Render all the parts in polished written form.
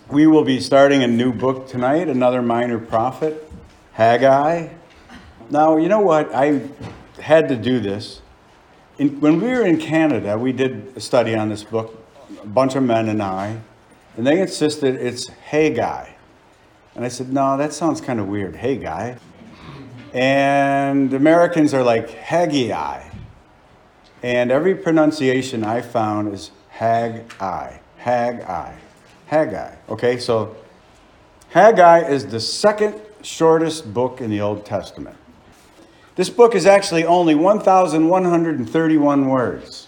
We will be starting a new book tonight, another minor prophet, Haggai. Now, you know what? I had to do this. When we were in Canada, we did a study on this book, a bunch of men and I, and they insisted it's Haggai. And I said, no, that sounds kind of weird, Haggai. And the Americans are like, Haggai. And every pronunciation I found is Haggai, Haggai, Haggai. Okay, so Haggai is the second shortest book in the Old Testament. This book is actually only 1,131 words,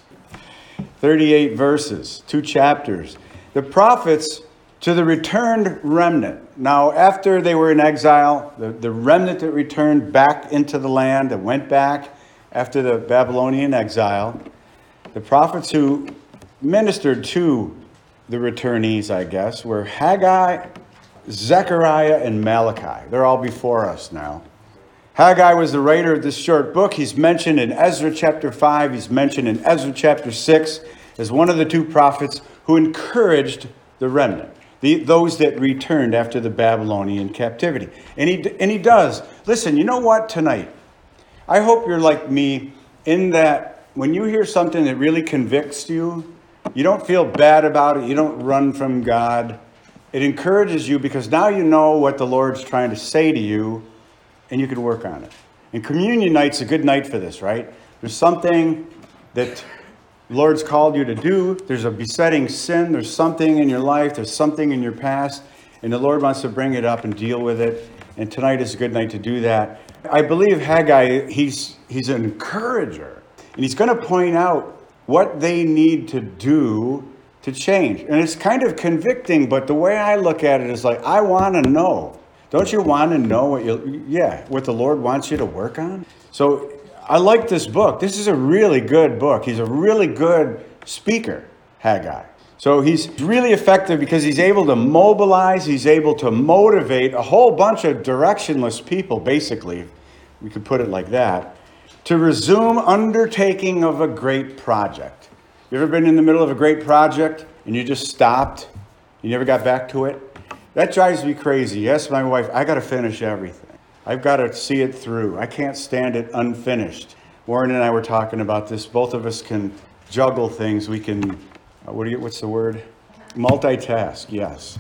38 verses, 2 chapters. The prophets to the returned remnant. Now, after they were in exile, the remnant that returned back into the land, that went back after the Babylonian exile, the prophets who ministered to the returnees, I guess, were Haggai, Zechariah, and Malachi. They're all before us now. Haggai was the writer of this short book. He's mentioned in Ezra chapter 5. He's mentioned in Ezra chapter 6 as one of the two prophets who encouraged the remnant, those that returned after the Babylonian captivity. And he does. Listen, you know what tonight? I hope you're like me in that when you hear something that really convicts you, you don't feel bad about it. You don't run from God. It encourages you because now you know what the Lord's trying to say to you, and you can work on it. And communion night's a good night for this, right? There's something that the Lord's called you to do. There's a besetting sin. There's something in your life. There's something in your past. And the Lord wants to bring it up and deal with it. And tonight is a good night to do that. I believe Haggai, he's an encourager. And he's going to point out what they need to do to change. And it's kind of convicting, but the way I look at it is like, I want to know. Don't you want to know what the Lord wants you to work on? So I like this book. This is a really good book. He's a really good speaker, Haggai. So he's really effective because he's able to mobilize, he's able to motivate a whole bunch of directionless people, basically, we could put it like that, to resume undertaking of a great project. You ever been in the middle of a great project and you just stopped? You never got back to it? That drives me crazy. Yes, my wife, I got to finish everything. I've got to see it through. I can't stand it unfinished. Warren and I were talking about this. Both of us can juggle things. We can, what's the word? Multitask, yes.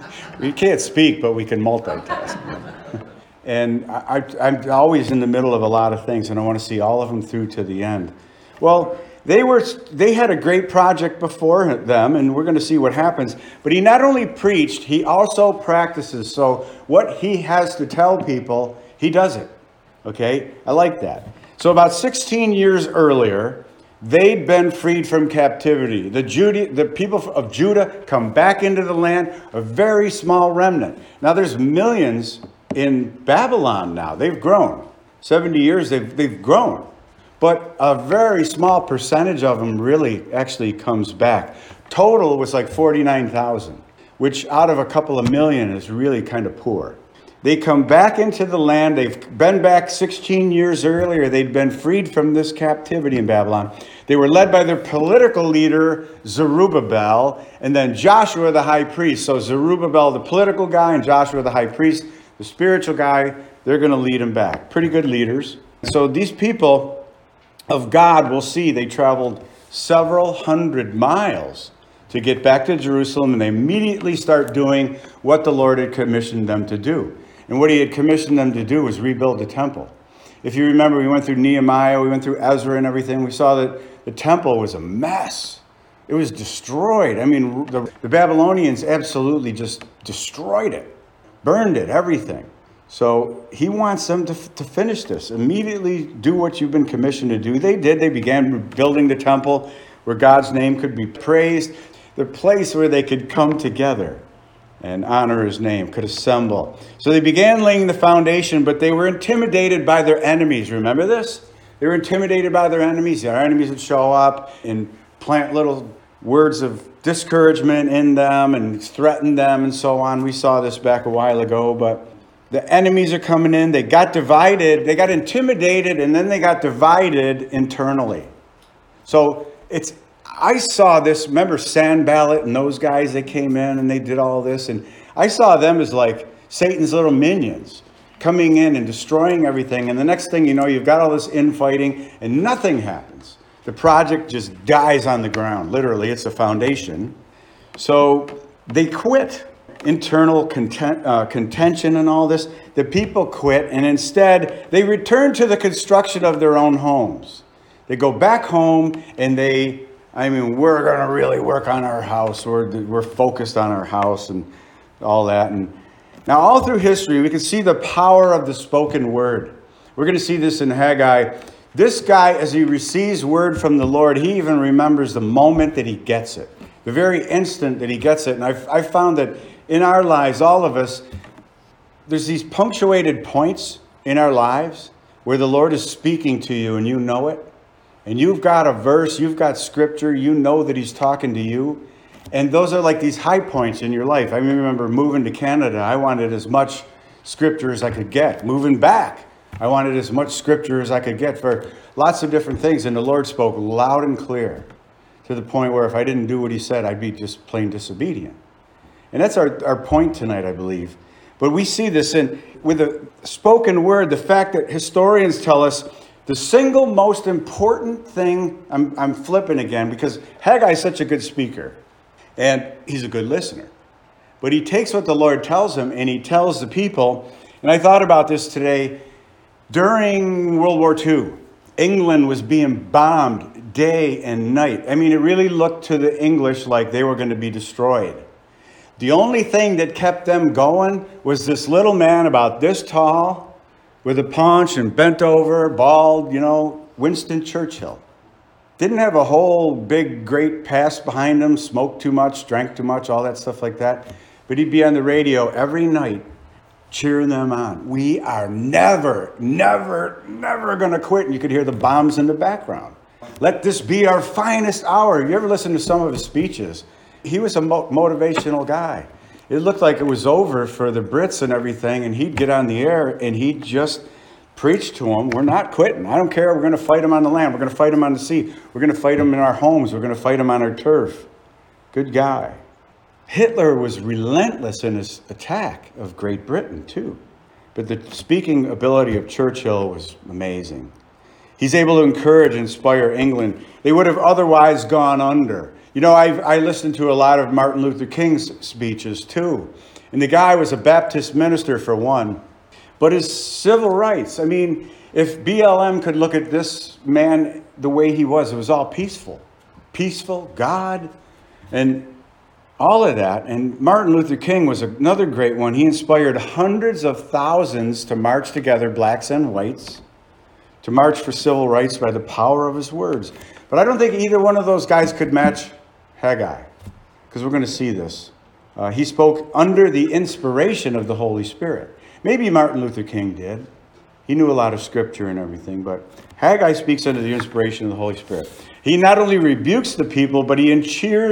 We can't speak, but we can multitask. And I'm always in the middle of a lot of things, and I want to see all of them through to the end. Well, they had a great project before them, and we're going to see what happens. But he not only preached, he also practices. So what he has to tell people, he does it. Okay? I like that. So about 16 years earlier, they'd been freed from captivity. The people of Judah come back into the land, a very small remnant. Now there's millions in Babylon now. They've grown. 70 years, they've grown. But a very small percentage of them really actually comes back. Total was like 49,000, which out of a couple of million is really kind of poor. They come back into the land. They've been back 16 years earlier. They'd been freed from this captivity in Babylon. They were led by their political leader, Zerubbabel, and then Joshua the high priest. So Zerubbabel, the political guy, and Joshua the high priest, the spiritual guy, they're going to lead them back. Pretty good leaders. So these people of God, we'll see, they traveled several hundred miles to get back to Jerusalem, and they immediately start doing what the Lord had commissioned them to do. And what he had commissioned them to do was rebuild the temple. If you remember, we went through Nehemiah, we went through Ezra and everything. We saw that the temple was a mess. It was destroyed. I mean, the Babylonians absolutely just destroyed it, burned it, everything. So he wants them to finish this. Immediately do what you've been commissioned to do. They did. They began building the temple where God's name could be praised. The place where they could come together and honor his name, could assemble. So they began laying the foundation, but they were intimidated by their enemies. Remember this? They were intimidated by their enemies. Their enemies would show up and plant little words of discouragement in them and threaten them and so on. We saw this back a while ago, but the enemies are coming in. They got divided. They got intimidated, and then they got divided internally. So I saw this, remember Sanballat and those guys that came in and they did all this, and I saw them as like Satan's little minions coming in and destroying everything, and the next thing you know, you've got all this infighting and nothing happens. The project just dies on the ground. Literally, it's a foundation. So they quit. Internal contention and all this. The people quit, and instead they return to the construction of their own homes. They go back home and we're going to really work on our house. We're focused on our house and all that. And now all through history, we can see the power of the spoken word. We're going to see this in Haggai. This guy, as he receives word from the Lord, he even remembers the moment that he gets it. The very instant that he gets it. And I've found that in our lives, all of us, there's these punctuated points in our lives where the Lord is speaking to you and you know it. And you've got a verse, you've got scripture, you know that he's talking to you. And those are like these high points in your life. I remember moving to Canada, I wanted as much scripture as I could get. Moving back, I wanted as much scripture as I could get for lots of different things. And the Lord spoke loud and clear to the point where if I didn't do what he said, I'd be just plain disobedient. And that's our point tonight, I believe. But we see this with the spoken word, the fact that historians tell us the single most important thing, I'm flipping again because Haggai is such a good speaker and he's a good listener. But he takes what the Lord tells him and he tells the people. And I thought about this today. During World War II, England was being bombed day and night. I mean, it really looked to the English like they were going to be destroyed. The only thing that kept them going was this little man about this tall with a paunch and bent over, bald, Winston Churchill. Didn't have a whole big, great past behind him, smoked too much, drank too much, all that stuff like that. But he'd be on the radio every night cheering them on. We are never, never, never going to quit. And you could hear the bombs in the background. Let this be our finest hour. You ever listen to some of his speeches? He was a motivational guy. It looked like it was over for the Brits and everything, and he'd get on the air and he'd just preach to them. We're not quitting. I don't care. We're going to fight them on the land. We're going to fight them on the sea. We're going to fight them in our homes. We're going to fight them on our turf. Good guy. Hitler was relentless in his attack of Great Britain, too. But the speaking ability of Churchill was amazing. He's able to encourage and inspire England. They would have otherwise gone under. I listened to a lot of Martin Luther King's speeches, too. And the guy was a Baptist minister, for one. But his civil rights, if BLM could look at this man the way he was, it was all peaceful. Peaceful, God, and all of that. And Martin Luther King was another great one. He inspired hundreds of thousands to march together, blacks and whites, to march for civil rights by the power of his words. But I don't think either one of those guys could match Haggai, because we're going to see this. He spoke under the inspiration of the Holy Spirit. Maybe Martin Luther King did. He knew a lot of scripture and everything, but Haggai speaks under the inspiration of the Holy Spirit. He not only rebukes the people, but he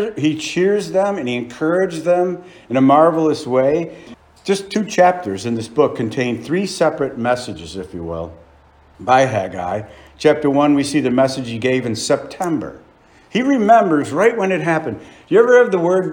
cheers them and he encourages them in a marvelous way. Just 2 chapters in this book contain 3 separate messages, if you will, by Haggai. Chapter 1, we see the message he gave in September. He remembers right when it happened. Do you ever have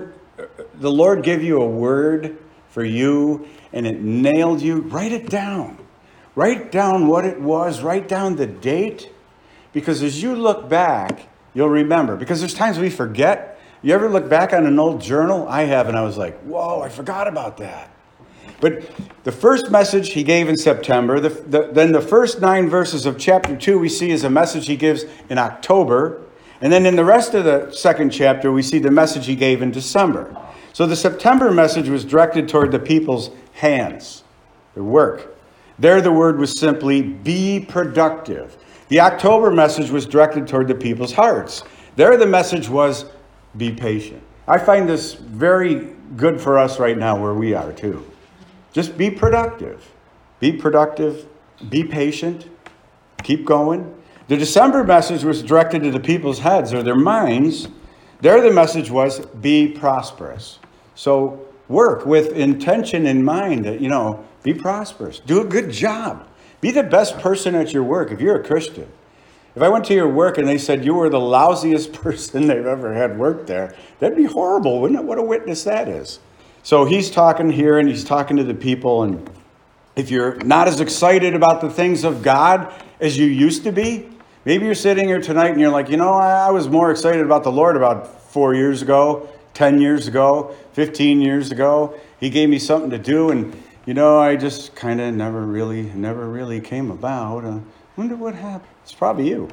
the Lord give you a word for you and it nailed you? Write it down. Write down what it was. Write down the date. Because as you look back, you'll remember. Because there's times we forget. You ever look back on an old journal? I have, and I was like, whoa, I forgot about that. But the first message he gave in September, then the first 9 verses of chapter 2 we see is a message he gives in October. And then in the rest of the second chapter, we see the message he gave in December. So the September message was directed toward the people's hands, their work. There the word was simply, be productive. The October message was directed toward the people's hearts. There the message was, be patient. I find this very good for us right now where we are too. Just be productive. Be productive. Be patient. Keep going. The December message was directed to the people's heads or their minds. There the message was, be prosperous. So work with intention in mind that, be prosperous. Do a good job. Be the best person at your work if you're a Christian. If I went to your work and they said you were the lousiest person they've ever had work there, that'd be horrible, wouldn't it? What a witness that is. So he's talking here and he's talking to the people. And if you're not as excited about the things of God as you used to be, maybe you're sitting here tonight and you're like, I was more excited about the Lord about 4 years ago, 10 years ago, 15 years ago. He gave me something to do, and I just kind of never really came about. Wonder what happened. It's probably you.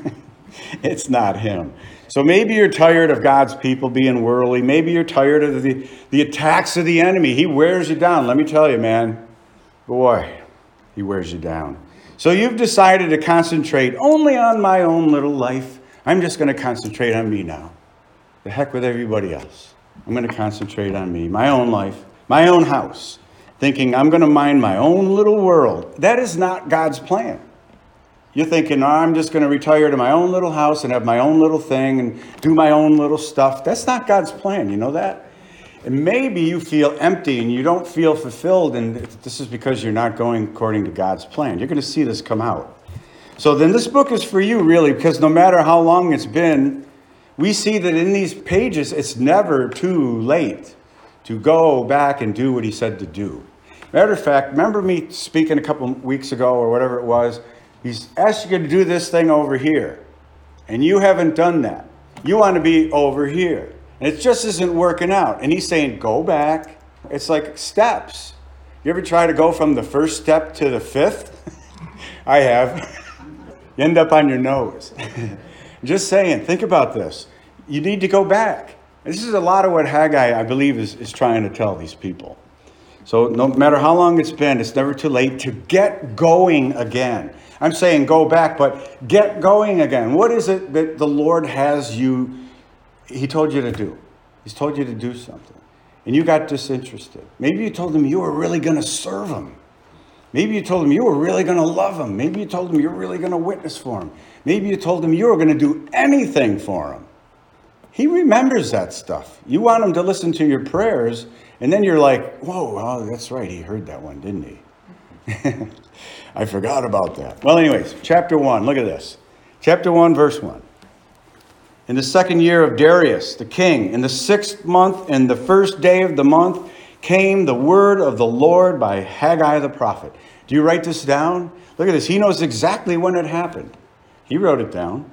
It's not him. So maybe you're tired of God's people being worldly. Maybe you're tired of the attacks of the enemy. He wears you down. Let me tell you, man. Boy, he wears you down. So you've decided to concentrate only on my own little life. I'm just going to concentrate on me now. The heck with everybody else. I'm going to concentrate on me, my own life, my own house, thinking I'm going to mind my own little world. That is not God's plan. You're thinking, I'm just going to retire to my own little house and have my own little thing and do my own little stuff. That's not God's plan. You know that? And maybe you feel empty and you don't feel fulfilled, and this is because you're not going according to God's plan. You're going to see this come out. So then this book is for you, really, because no matter how long it's been, we see that in these pages, it's never too late to go back and do what he said to do. Matter of fact, remember me speaking a couple weeks ago or whatever it was? He's asked you to do this thing over here, and you haven't done that. You want to be over here, and it just isn't working out. And he's saying, go back. It's like steps. You ever try to go from the first step to the fifth? I have. You end up on your nose. Just saying, think about this. You need to go back. This is a lot of what Haggai, I believe, is trying to tell these people. So no matter how long it's been, it's never too late to get going again. I'm saying go back, but get going again. What is it that the Lord has he told you to do? He's told you to do something. And you got disinterested. Maybe you told him you were really going to serve him. Maybe you told him you were really going to love him. Maybe you told him you're really going to witness for him. Maybe you told him you were going to do anything for him. He remembers that stuff. You want him to listen to your prayers, and then you're like, whoa, oh, that's right. He heard that one, didn't he? I forgot about that. Well, anyways, chapter 1, look at this. Chapter 1, verse 1. In the 2nd year of Darius, the king, in the 6th month, and the 1st day of the month, came the word of the Lord by Haggai the prophet. Do you write this down? Look at this. He knows exactly when it happened. He wrote it down.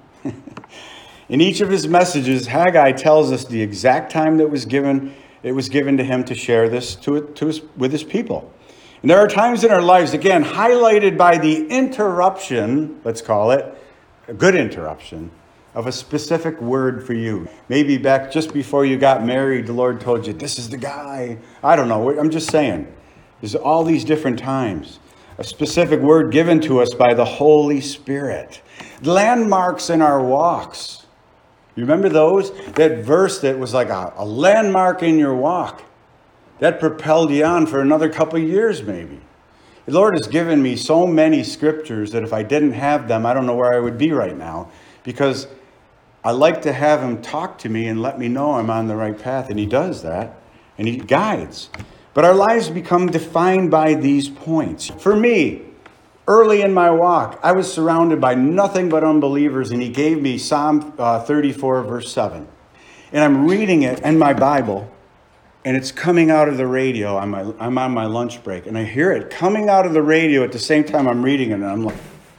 In each of his messages, Haggai tells us the exact time that it was given to him to share this with his people. And there are times in our lives, again, highlighted by the interruption, let's call it, a good interruption, of a specific word for you. Maybe back just before you got married, the Lord told you, this is the guy. I don't know. I'm just saying. There's all these different times. A specific word given to us by the Holy Spirit. Landmarks in our walks. You remember those? That verse that was like a landmark in your walk. That propelled you on for another couple of years maybe. The Lord has given me so many scriptures that if I didn't have them, I don't know where I would be right now. Because I like to have him talk to me and let me know I'm on the right path. And he does that. And he guides. But our lives become defined by these points. For me, early in my walk, I was surrounded by nothing but unbelievers. And he gave me Psalm 34, verse 7. And I'm reading it in my Bible. And it's coming out of the radio. I'm on my lunch break. And I hear it coming out of the radio at the same time I'm reading it. And I'm like...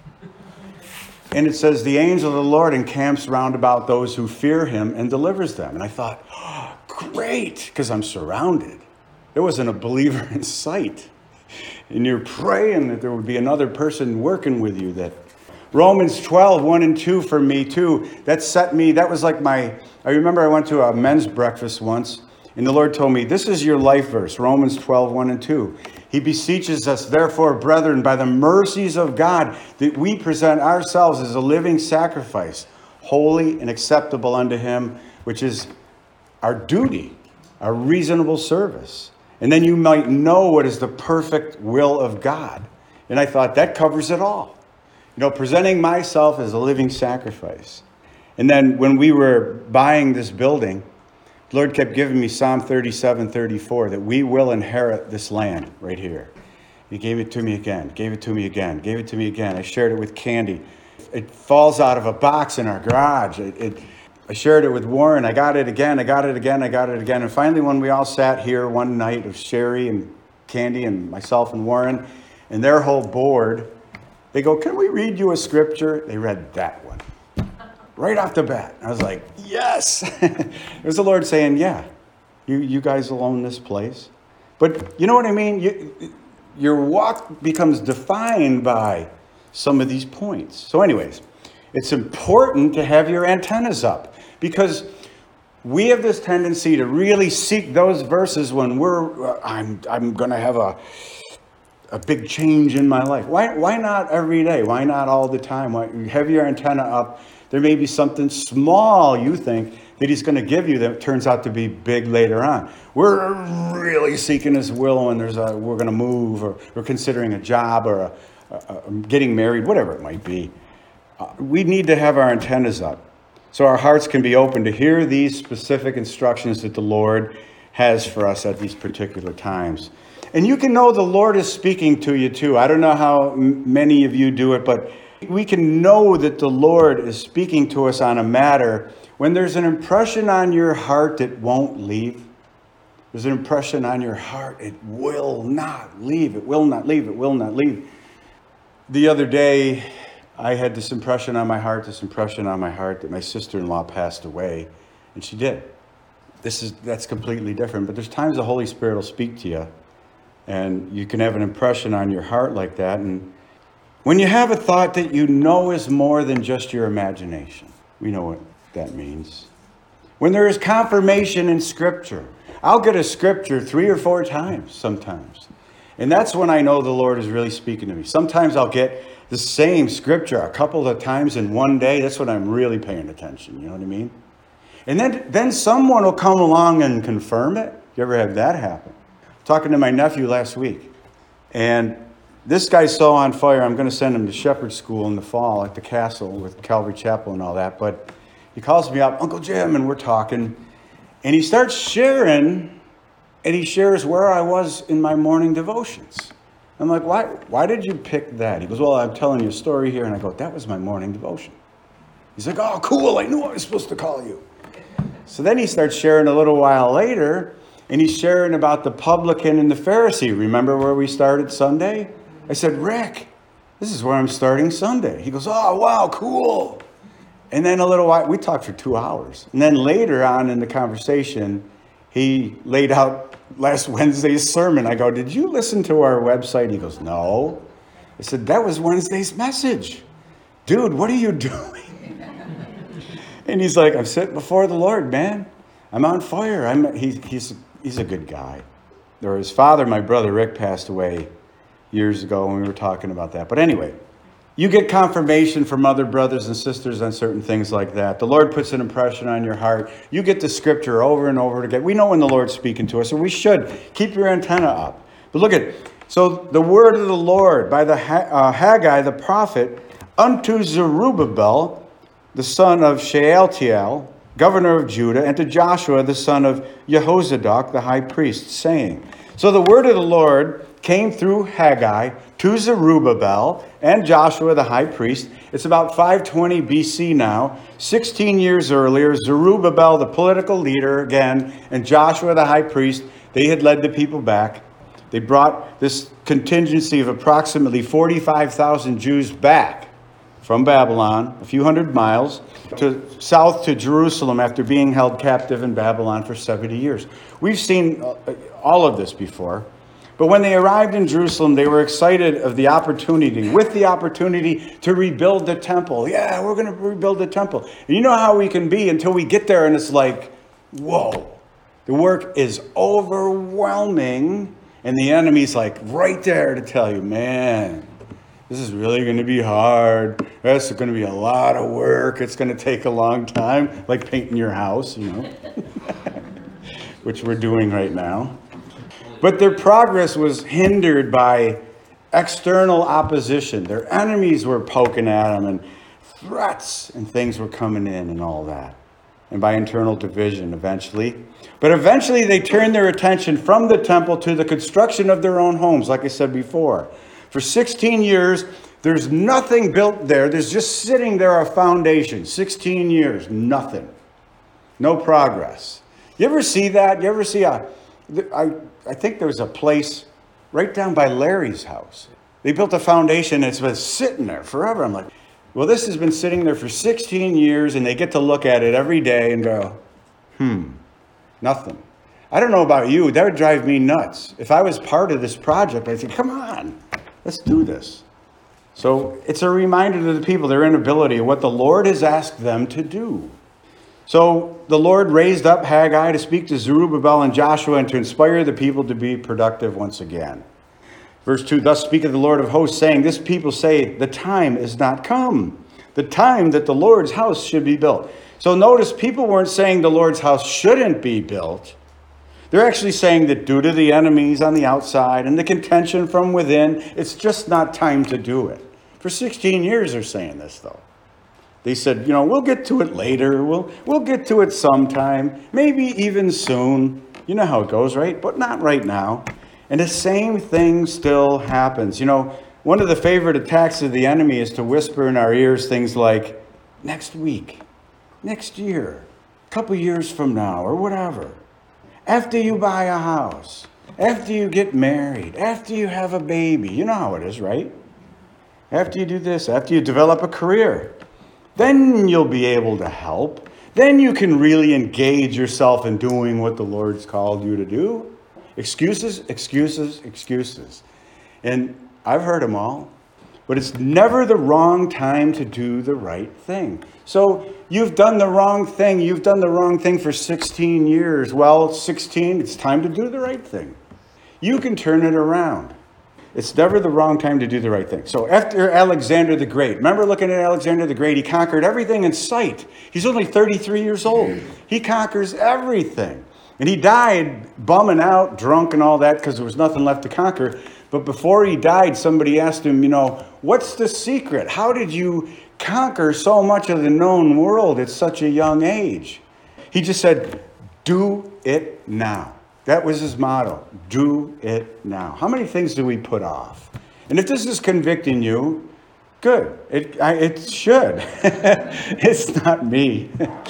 And it says, the angel of the Lord encamps round about those who fear him and delivers them. And I thought, oh, great, because I'm surrounded. There wasn't a believer in sight. And you're praying that there would be another person working with you. That Romans 12, 1 and 2 for me too. That was like I remember I went to a men's breakfast once. And the Lord told me, this is your life verse, Romans 12, 1 and 2. He beseeches us, therefore, brethren, by the mercies of God, that we present ourselves as a living sacrifice, holy and acceptable unto him, which is our duty, our reasonable service. And then you might know what is the perfect will of God. And I thought that covers it all. Presenting myself as a living sacrifice. And then when we were buying this building, the Lord kept giving me Psalm 37, 34, that we will inherit this land right here. He gave it to me again, gave it to me again, gave it to me again. I shared it with Candy. It falls out of a box in our garage. I shared it with Warren. I got it again. And finally, when we all sat here one night of Sherry and Candy and myself and Warren and their whole board, they go, can we read you a scripture? They read that one right off the bat. I was like, yes. It was the Lord saying, yeah, you guys will own this place. But you know what I mean? Your walk becomes defined by some of these points. So anyways, it's important to have your antennas up because we have this tendency to really seek those verses when I'm going to have a big change in my life. Why not every day? Why not all the time? Why have your antenna up? There may be something small you think that he's going to give you that turns out to be big later on. We're really seeking his will when we're going to move, or we're considering a job, or getting married, whatever it might be. We need to have our antennas up so our hearts can be open to hear these specific instructions that the Lord has for us at these particular times. And you can know the Lord is speaking to you too. I don't know how many of you do it, but we can know that the Lord is speaking to us on a matter when there's an impression on your heart that won't leave. There's an impression on your heart. It will not leave. It will not leave. It will not leave. The other day, I had this impression on my heart that my sister-in-law passed away, and she did. That's completely different. But there's times the Holy Spirit will speak to you, and you can have an impression on your heart like that. And when you have a thought that you know is more than just your imagination, we know what that means. When there is confirmation in Scripture, I'll get a scripture 3 or 4 times sometimes. And that's when I know the Lord is really speaking to me. Sometimes I'll get the same scripture a couple of times in one day. That's when I'm really paying attention. You know what I mean? And then someone will come along and confirm it. You ever had that happen? Talking to my nephew last week. And this guy's so on fire, I'm going to send him to shepherd school in the fall at the castle with Calvary Chapel and all that. But he calls me up, Uncle Jim, and we're talking. And he starts sharing, and he shares where I was in my morning devotions. I'm like, why did you pick that? He goes, well, I'm telling you a story here. And I go, that was my morning devotion. He's like, oh, cool. I knew I was supposed to call you. So then he starts sharing a little while later, and he's sharing about the publican and the Pharisee. Remember where we started Sunday? I said, Rick, this is where I'm starting Sunday. He goes, oh, wow, cool. And then a little while, we talked for 2 hours. And then later on in the conversation, he laid out last Wednesday's sermon. I go, did you listen to our website? He goes, no. I said, that was Wednesday's message. Dude, what are you doing? And he's like, I'm sitting before the Lord, man. I'm on fire. He's a good guy. Or his father, my brother Rick, passed away years ago when we were talking about that. But anyway, you get confirmation from other brothers and sisters on certain things like that. The Lord puts an impression on your heart. You get the scripture over and over again. We know when the Lord's speaking to us, and we should keep your antenna up. But look at it. So the word of the Lord by the Haggai, the prophet, unto Zerubbabel, the son of Shealtiel, governor of Judah, and to Joshua, the son of Jehozadak, the high priest, saying. So the word of the Lord came through Haggai to Zerubbabel and Joshua, the high priest. It's about 520 BC now. 16 years earlier, Zerubbabel, the political leader again, and Joshua, the high priest, they had led the people back. They brought this contingency of approximately 45,000 Jews back from Babylon, a few hundred miles, south to Jerusalem after being held captive in Babylon for 70 years. We've seen all of this before. But when they arrived in Jerusalem, they were excited with the opportunity to rebuild the temple. Yeah, we're going to rebuild the temple. And you know how we can be until we get there and it's like, whoa, the work is overwhelming. And the enemy's like right there to tell you, man, this is really going to be hard. That's going to be a lot of work. It's going to take a long time, like painting your house, you know, which we're doing right now. But their progress was hindered by external opposition. Their enemies were poking at them, and threats and things were coming in and all that. And by internal division eventually. But eventually they turned their attention from the temple to the construction of their own homes, like I said before. For 16 years, There's nothing built there. There's just sitting there a foundation. 16 years, nothing. No progress. You ever see that? You ever see I think there was a place right down by Larry's house. They built a foundation that's been sitting there forever. I'm like, well, this has been sitting there for 16 years, and they get to look at it every day and go, nothing. I don't know about you. That would drive me nuts. If I was part of this project, I'd say, come on, let's do this. So it's a reminder to the people, their inability of what the Lord has asked them to do. So the Lord raised up Haggai to speak to Zerubbabel and Joshua and to inspire the people to be productive once again. Verse 2, thus speaketh the Lord of hosts, saying, this people say, the time is not come, the time that the Lord's house should be built. So notice, people weren't saying the Lord's house shouldn't be built. They're actually saying that due to the enemies on the outside and the contention from within, it's just not time to do it. For 16 years they're saying this, though. They said, we'll get to it later. We'll get to it sometime, maybe even soon. You know how it goes, right? But not right now. And the same thing still happens. One of the favorite attacks of the enemy is to whisper in our ears things like, next week, next year, a couple years from now, or whatever. After you buy a house, after you get married, after you have a baby. You know how it is, right? After you do this, after you develop a career, then you'll be able to help. Then you can really engage yourself in doing what the Lord's called you to do. Excuses, excuses, excuses. And I've heard them all. But it's never the wrong time to do the right thing. So you've done the wrong thing. You've done the wrong thing for 16 years. Well, it's 16. It's time to do the right thing. You can turn it around. It's never the wrong time to do the right thing. So after Alexander the Great, remember looking at Alexander the Great, he conquered everything in sight. He's only 33 years old. He conquers everything. And he died bumming out, drunk and all that, because there was nothing left to conquer. But before he died, somebody asked him, what's the secret? How did you conquer so much of the known world at such a young age? He just said, do it now. That was his motto. Do it now. How many things do we put off? And if this is convicting you, good. It should. It's not me.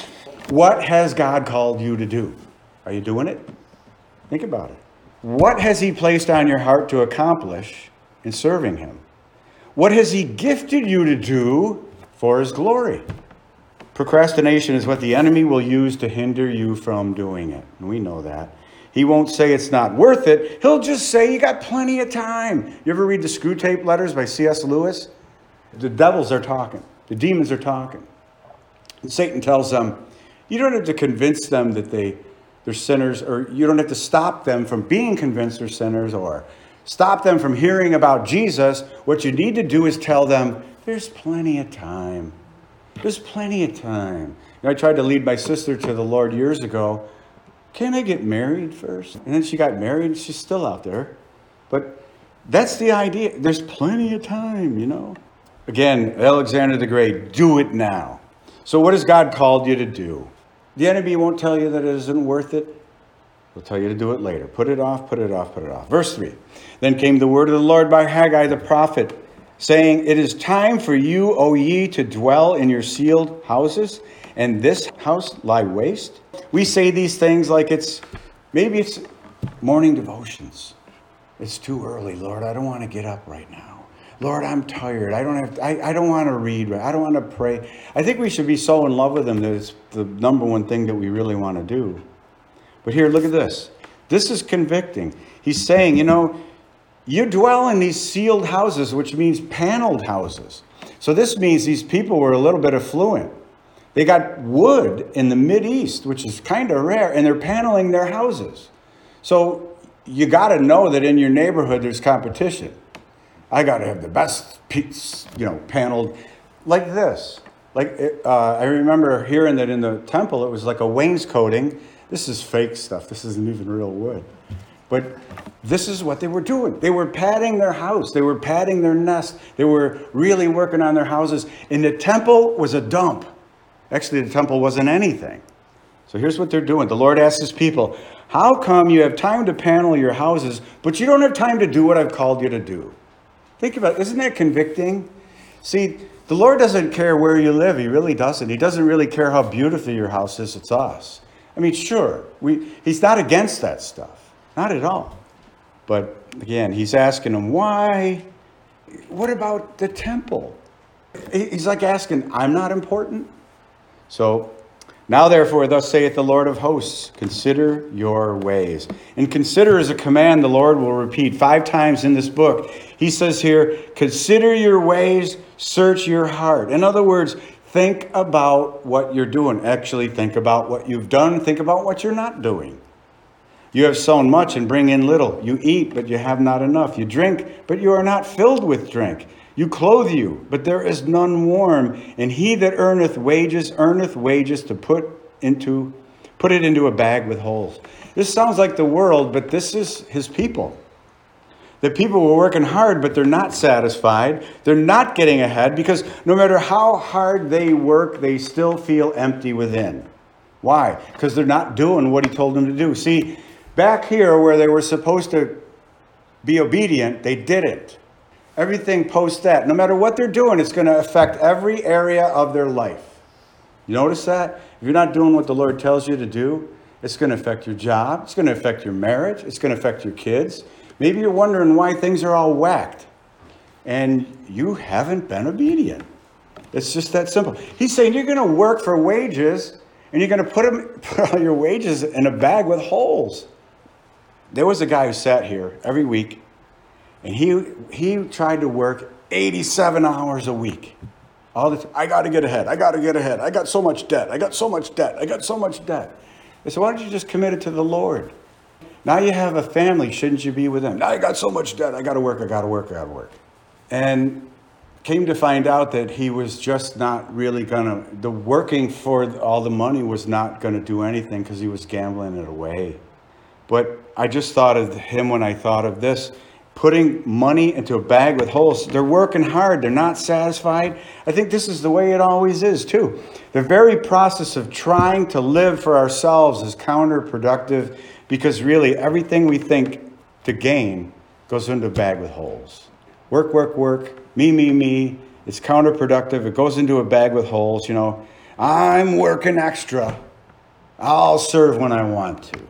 What has God called you to do? Are you doing it? Think about it. What has he placed on your heart to accomplish in serving him? What has he gifted you to do for his glory? Procrastination is what the enemy will use to hinder you from doing it. And we know that. He won't say it's not worth it. He'll just say you got plenty of time. You ever read the Screw Tape Letters by C.S. Lewis? The devils are talking. The demons are talking. And Satan tells them, you don't have to convince them that they're sinners, or you don't have to stop them from being convinced they're sinners, or stop them from hearing about Jesus. What you need to do is tell them, there's plenty of time. There's plenty of time. I tried to lead my sister to the Lord years ago. Can't I get married first? And then she got married, and she's still out there. But that's the idea. There's plenty of time, Again, Alexander the Great, do it now. So what has God called you to do? The enemy won't tell you that it isn't worth it. He'll tell you to do it later. Put it off, put it off, put it off. Verse 3. Then came the word of the Lord by Haggai the prophet, saying, it is time for you, O ye, to dwell in your sealed houses, and this house lie waste. We say these things like maybe it's morning devotions. It's too early, Lord. I don't want to get up right now. Lord, I'm tired. I don't want to read. I don't want to pray. I think we should be so in love with him that it's the number one thing that we really want to do. But here, look at this. This is convicting. He's saying, you dwell in these sealed houses, which means paneled houses. So this means these people were a little bit affluent. They got wood in the Mideast, which is kind of rare, and they're paneling their houses. So you got to know that in your neighborhood there's competition. I got to have the best piece, paneled like this. I remember hearing that in the temple, it was like a wainscoting. This is fake stuff. This isn't even real wood. But this is what they were doing. They were padding their house. They were padding their nest. They were really working on their houses. And the temple was a dump. Actually, the temple wasn't anything. So here's what they're doing. The Lord asks his people, how come you have time to panel your houses, but you don't have time to do what I've called you to do? Think about it. Isn't that convicting? See, the Lord doesn't care where you live. He really doesn't. He doesn't really care how beautiful your house is. It's us. I mean, sure, he's not against that stuff. Not at all. But again, he's asking them, why? What about the temple? He's like asking, I'm not important? So, now therefore, thus saith the Lord of hosts, consider your ways. And consider is a command the Lord will repeat 5 times in this book. He says here, consider your ways, search your heart. In other words, think about what you're doing. Actually, think about what you've done. Think about what you're not doing. You have sown much and bring in little. You eat, but you have not enough. You drink, but you are not filled with drink. You clothe you, but there is none warm. And he that earneth wages to put it into a bag with holes. This sounds like the world, but this is his people. The people were working hard, but they're not satisfied. They're not getting ahead because no matter how hard they work, they still feel empty within. Why? Because they're not doing what he told them to do. See, back here where they were supposed to be obedient, they didn't. Everything post that. No matter what they're doing, it's going to affect every area of their life. You notice that? If you're not doing what the Lord tells you to do, it's going to affect your job. It's going to affect your marriage. It's going to affect your kids. Maybe you're wondering why things are all whacked. And you haven't been obedient. It's just that simple. He's saying you're going to work for wages, and you're going to put all your wages in a bag with holes. There was a guy who sat here every week, and he tried to work 87 hours a week. All the time. I got to get ahead. I got to get ahead. I got so much debt. I got so much debt. I got so much debt. I said, why don't you just commit it to the Lord? Now you have a family. Shouldn't you be with them? Now I got so much debt. I got to work. I got to work. I got to work. And came to find out that he was just not really the working for all the money was not going to do anything because he was gambling it away. But I just thought of him when I thought of this. Putting money into a bag with holes. They're working hard. They're not satisfied. I think this is the way it always is, too. The very process of trying to live for ourselves is counterproductive because really everything we think to gain goes into a bag with holes. Work, work, work. Me, me, me. It's counterproductive. It goes into a bag with holes. You know, I'm working extra. I'll serve when I want to.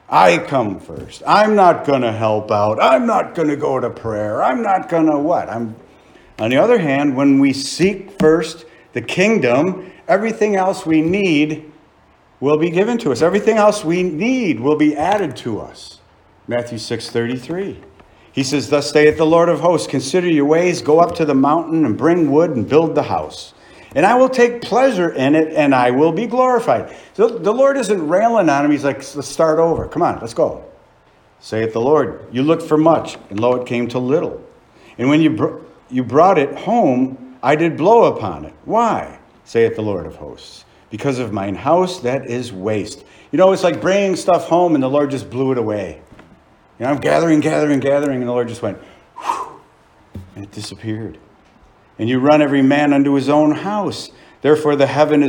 I come first. I'm not going to help out. I'm not going to go to prayer. I'm not going to what? On the other hand, when we seek first the kingdom, everything else we need will be given to us. Everything else we need will be added to us. Matthew 6:33. He says, thus saith the Lord of hosts, consider your ways, go up to the mountain and bring wood and build the house. And I will take pleasure in it, and I will be glorified. So the Lord isn't railing on him. He's like, let's start over. Come on, let's go. Saith the Lord, you looked for much, and lo, it came to little. And when you brought it home, I did blow upon it. Why? Saith the Lord of hosts. Because of mine house that is waste. You know, it's like bringing stuff home, and the Lord just blew it away. You know, I'm gathering, and the Lord just went, whew, and it disappeared. And you run every man unto his own house. Therefore the heaven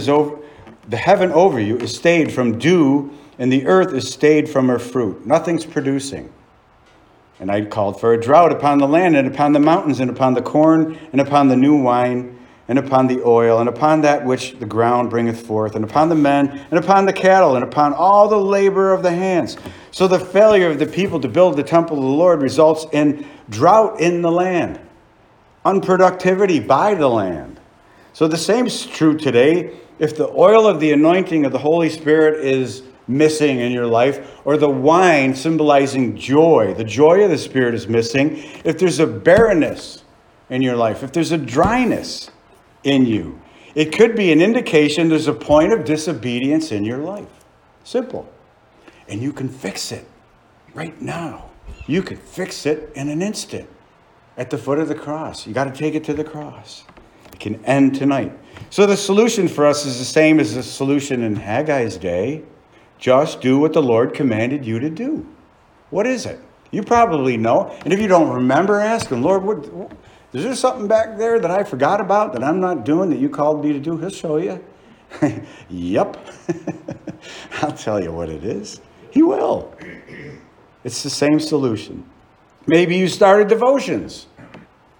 over you is stayed from dew, and the earth is stayed from her fruit. Nothing's producing. And I called for a drought upon the land, and upon the mountains, and upon the corn, and upon the new wine, and upon the oil, and upon that which the ground bringeth forth, and upon the men, and upon the cattle, and upon all the labor of the hands. So the failure of the people to build the temple of the Lord results in drought in the land. Unproductivity by the land. So the same is true today. If the oil of the anointing of the Holy Spirit is missing in your life, or the wine symbolizing joy, the joy of the Spirit is missing, if there's a barrenness in your life, if there's a dryness in you, it could be an indication there's a point of disobedience in your life. Simple. And you can fix it right now. You can fix it in an instant. At the foot of the cross. You got to take it to the cross. It can end tonight. So the solution for us is the same as the solution in Haggai's day. Just do what the Lord commanded you to do. What is it? You probably know. And if you don't remember, ask him, Lord, is there something back there that I forgot about that I'm not doing that you called me to do? He'll show you. Yep. I'll tell you what it is. He will. It's the same solution. Maybe you started devotions.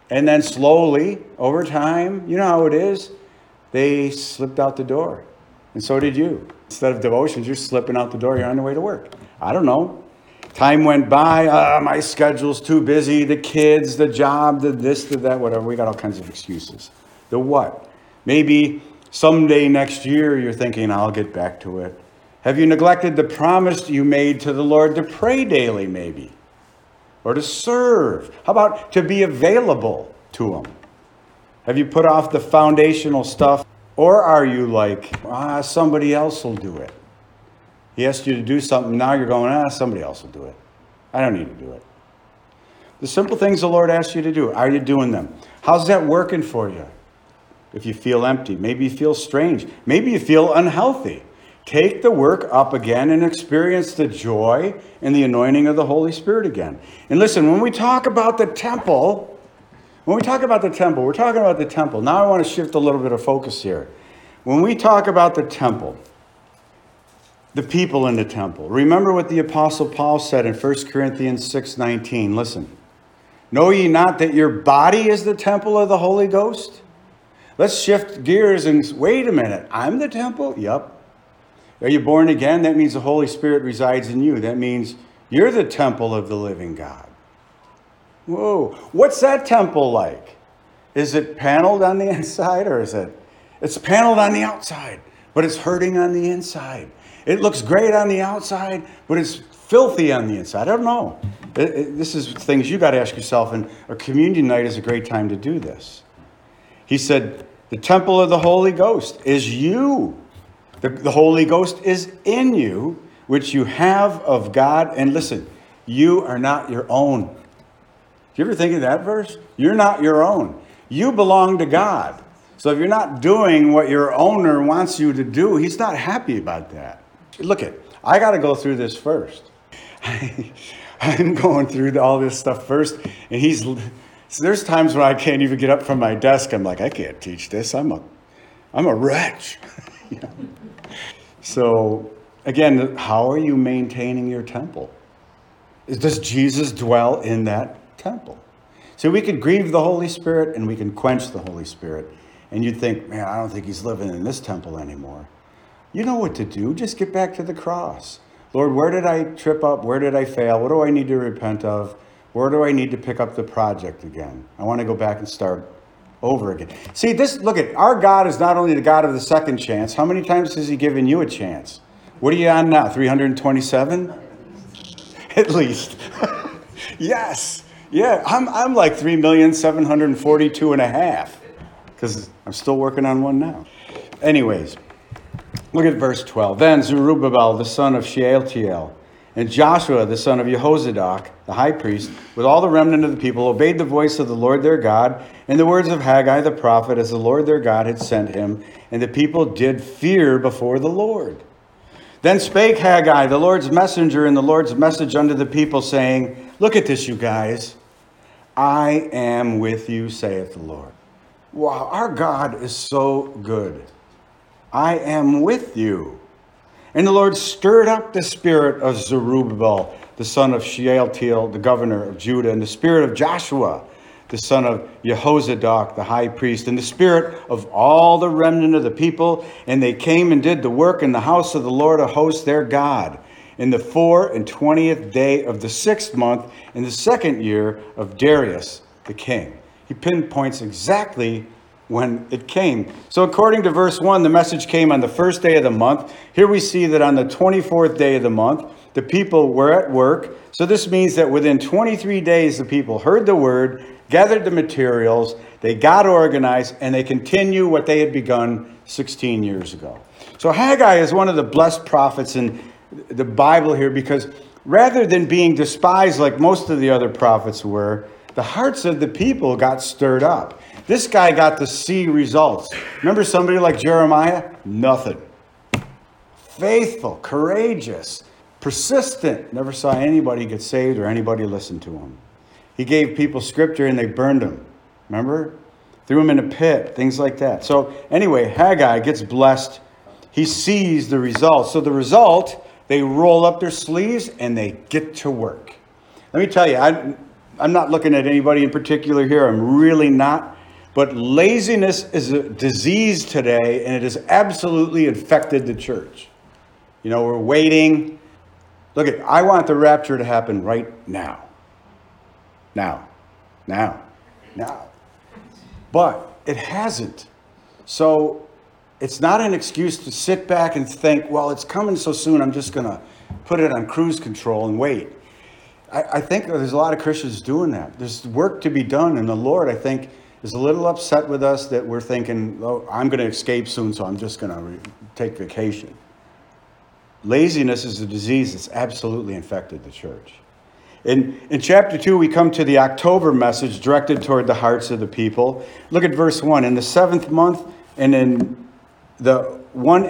And then slowly, over time, you know how it is, they slipped out the door. And so did you. Instead of devotions, you're slipping out the door. You're on the way to work. I don't know. Time went by. My schedule's too busy. The kids, the job, the this, the that, whatever. We got all kinds of excuses. The what? Maybe someday next year you're thinking, I'll get back to it. Have you neglected the promise you made to the Lord to pray daily, maybe? Or to serve? How about to be available to Him? Have you put off the foundational stuff? Or are you like, somebody else will do it? He asked you to do something, now you're going, somebody else will do it. I don't need to do it. The simple things the Lord asks you to do, are you doing them? How's that working for you? If you feel empty, maybe you feel strange, maybe you feel unhealthy. Take the work up again and experience the joy and the anointing of the Holy Spirit again. And listen, when we talk about the temple, we're talking about the temple. Now I want to shift a little bit of focus here. When we talk about the temple, the people in the temple, remember what the Apostle Paul said in 1 Corinthians 6:19. Listen. Know ye not that your body is the temple of the Holy Ghost? Let's shift gears and wait a minute. I'm the temple? Yep. Are you born again? That means the Holy Spirit resides in you. That means you're the temple of the living God. Whoa. What's that temple like? Is it paneled on the inside or it's paneled on the outside, but it's hurting on the inside? It looks great on the outside, but it's filthy on the inside. I don't know. This is things you got to ask yourself, and a communion night is a great time to do this. He said, the temple of the Holy Ghost is you. The Holy Ghost is in you, which you have of God. And listen, you are not your own. Do you ever think of that verse? You're not your own. You belong to God. So if you're not doing what your owner wants you to do, He's not happy about that. Look I got to go through this first. I'm going through all this stuff first. And so there's times when I can't even get up from my desk. I'm like, I can't teach this. I'm a wretch. You know? So, again, how are you maintaining your temple? Does Jesus dwell in that temple? So we could grieve the Holy Spirit and we can quench the Holy Spirit. And you'd think, man, I don't think He's living in this temple anymore. You know what to do. Just get back to the cross. Lord, where did I trip up? Where did I fail? What do I need to repent of? Where do I need to pick up the project again? I want to go back and start over again. See, our God is not only the God of the second chance. How many times has He given you a chance? What are you on now? 327? At least. Yes. Yeah, I'm like 3,742,500 because I'm still working on one now. Anyways, look at verse 12. Then Zerubbabel, the son of Shealtiel, and Joshua, the son of Jehozadak, the high priest, with all the remnant of the people, obeyed the voice of the Lord their God and the words of Haggai the prophet, as the Lord their God had sent him. And the people did fear before the Lord. Then spake Haggai, the Lord's messenger, in the Lord's message unto the people, saying, look at this, you guys. I am with you, saith the Lord. Wow, our God is so good. I am with you. And the Lord stirred up the spirit of Zerubbabel, the son of Shealtiel, the governor of Judah, and the spirit of Joshua, the son of Jehozadak, the high priest, and the spirit of all the remnant of the people. And they came and did the work in the house of the Lord of hosts their God, in the 24th day of the 6th month, in the 2nd year of Darius the king. He pinpoints exactly when it came. So according to verse 1, the message came on the 1st day of the month. Here we see that on the 24th day of the month, the people were at work. So this means that within 23 days, the people heard the word, gathered the materials, they got organized, and they continue what they had begun 16 years ago. So Haggai is one of the blessed prophets in the Bible here, because rather than being despised like most of the other prophets were, the hearts of the people got stirred up. This guy got to see results. Remember somebody like Jeremiah? Nothing. Faithful, courageous, persistent. Never saw anybody get saved or anybody listen to him. He gave people scripture and they burned them. Remember? Threw them in a pit, things like that. So anyway, Haggai gets blessed. He sees the results. So the result, they roll up their sleeves and they get to work. Let me tell you, I'm not looking at anybody in particular here. I'm really not. But laziness is a disease today, and it has absolutely infected the church. You know, we're waiting. Look, I want the rapture to happen right now. Now. But it hasn't. So it's not an excuse to sit back and think, well, it's coming so soon, I'm just going to put it on cruise control and wait. I think there's a lot of Christians doing that. There's work to be done, and the Lord, I think, is a little upset with us that we're thinking, oh, I'm going to escape soon, so I'm just going to take vacation. Laziness is a disease that's absolutely infected the church. In chapter 2, we come to the October message directed toward the hearts of the people. Look at verse 1. In the 7th month and in the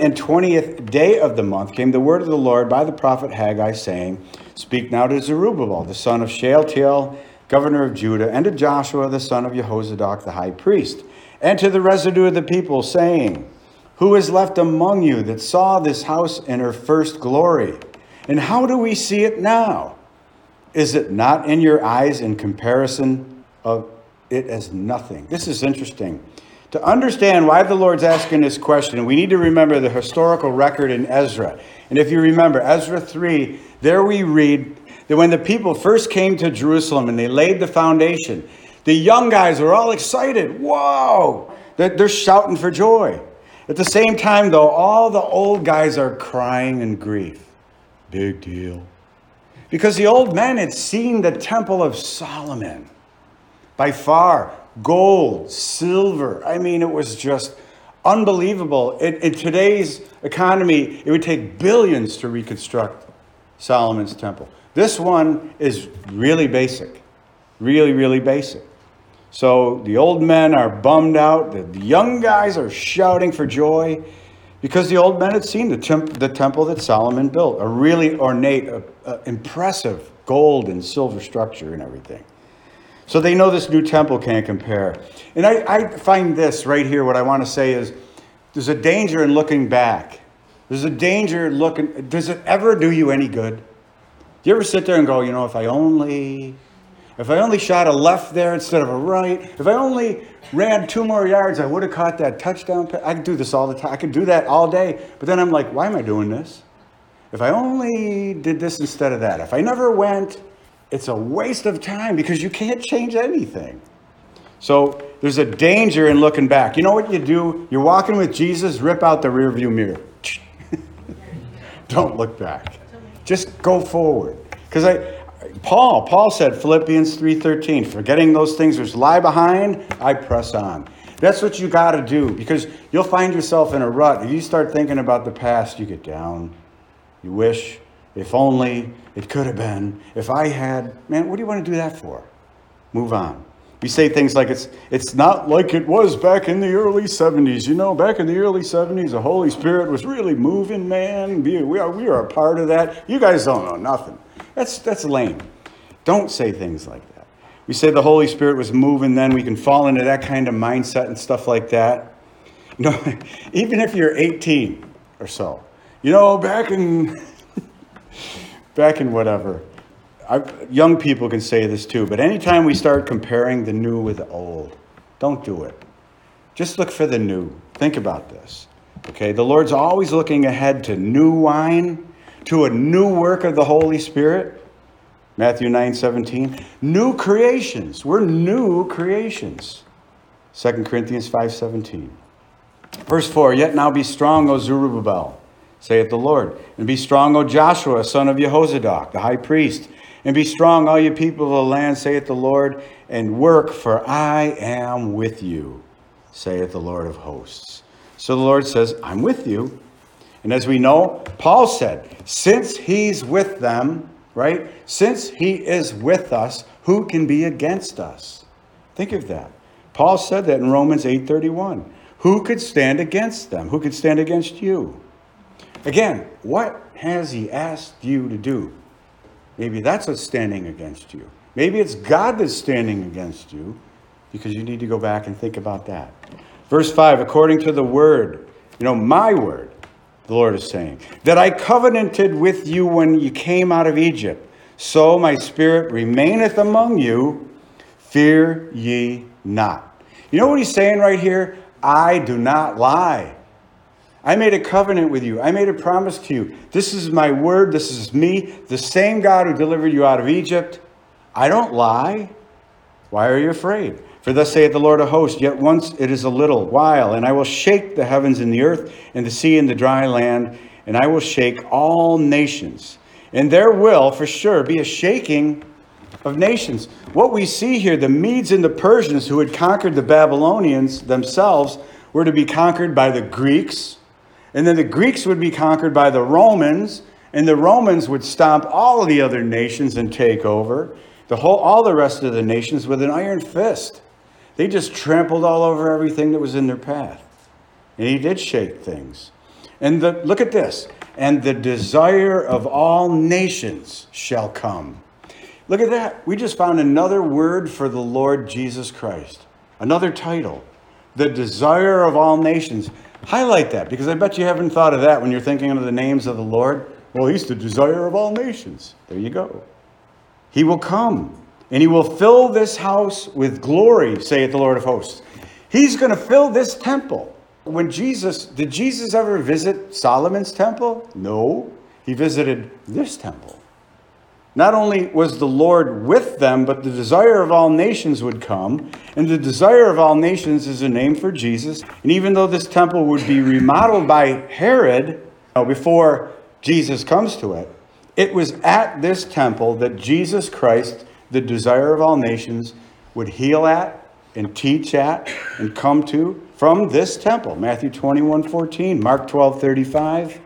21st day of the month came the word of the Lord by the prophet Haggai, saying, Speak now to Zerubbabel, the son of Shealtiel, governor of Judah, and to Joshua, the son of Jehozadak, the high priest, and to the residue of the people, saying, Who is left among you that saw this house in her first glory? And how do we see it now? Is it not in your eyes in comparison of it as nothing? This is interesting. To understand why the Lord's asking this question, we need to remember the historical record in Ezra. And if you remember, Ezra 3, there we read that when the people first came to Jerusalem and they laid the foundation, the young guys were all excited. Whoa! They're shouting for joy. At the same time, though, all the old guys are crying in grief. Big deal. Because the old men had seen the temple of Solomon. By far, gold, silver. I mean, it was just unbelievable. In today's economy, it would take billions to reconstruct Solomon's temple. This one is really basic. Really, really basic. So the old men are bummed out. The young guys are shouting for joy because the old men had seen the temple that Solomon built. A really ornate, impressive gold and silver structure and everything. So they know this new temple can't compare. And I find this right here, what I want to say is, there's a danger in looking back. There's a danger in looking, does it ever do you any good? Do you ever sit there and go, you know, if I only shot a left there instead of a right, if I only ran 2 more yards, I would have caught that touchdown pass. I could do this all the time. I could do that all day. But then I'm like, why am I doing this? If I only did this instead of that. If I never went, it's a waste of time because you can't change anything. So there's a danger in looking back. You know what you do? You're walking with Jesus, rip out the rearview mirror. Don't look back. Just go forward. Because Paul said, Philippians 3:13, forgetting those things which lie behind, I press on. That's what you got to do, because you'll find yourself in a rut. If you start thinking about the past, you get down. You wish, if only it could have been. If I had, man, what do you want to do that for? Move on. We say things like it's not like it was back in the early 70s. You know, back in the early 70s, the Holy Spirit was really moving, man. We are a part of that. You guys don't know nothing. That's lame. Don't say things like that. We say the Holy Spirit was moving then. We can fall into that kind of mindset and stuff like that. You know, even if you're 18 or so. You know, back in whatever. Young people can say this too, but anytime we start comparing the new with the old, don't do it. Just look for the new. Think about this. Okay, the Lord's always looking ahead to new wine, to a new work of the Holy Spirit. Matthew 9:17. New creations. We're new creations. 2 Corinthians 5:17. Verse 4, Yet now be strong, O Zerubbabel, saith the Lord, and be strong, O Joshua, son of Jehozadak, the high priest, and be strong, all you people of the land, saith the Lord, and work, for I am with you, saith the Lord of hosts. So the Lord says, I'm with you. And as we know, Paul said, since he's with them, right? Since he is with us, who can be against us? Think of that. Paul said that in Romans 8:31. Who could stand against them? Who could stand against you? Again, what has he asked you to do? Maybe that's what's standing against you. Maybe it's God that's standing against you, because you need to go back and think about that. Verse 5, according to the word, my word, the Lord is saying, that I covenanted with you when you came out of Egypt. so my spirit remaineth among you, fear ye not. You know what he's saying right here? I do not lie. I made a covenant with you. I made a promise to you. This is my word. This is me, the same God who delivered you out of Egypt. I don't lie. Why are you afraid? For thus saith the Lord of hosts, yet once it is a little while, and I will shake the heavens and the earth and the sea and the dry land, and I will shake all nations. And there will, for sure, be a shaking of nations. What we see here, the Medes and the Persians who had conquered the Babylonians themselves were to be conquered by the Greeks. And then the Greeks would be conquered by the Romans, and the Romans would stomp all of the other nations and take over all the rest of the nations with an iron fist. They just trampled all over everything that was in their path. And he did shake things. And look at this. And the desire of all nations shall come. Look at that. We just found another word for the Lord Jesus Christ. Another title. The desire of all nations. Highlight that, because I bet you haven't thought of that when you're thinking of the names of the Lord. Well, he's the desire of all nations. There you go. He will come, and he will fill this house with glory, saith the Lord of hosts. He's going to fill this temple. Did Jesus ever visit Solomon's temple? No. He visited this temple. Not only was the Lord with them, but the desire of all nations would come. And the desire of all nations is a name for Jesus. And even though this temple would be remodeled by Herod before Jesus comes to it, it was at this temple that Jesus Christ, the desire of all nations, would heal at and teach at and come to from this temple. Matthew 21:14, Mark 12:35.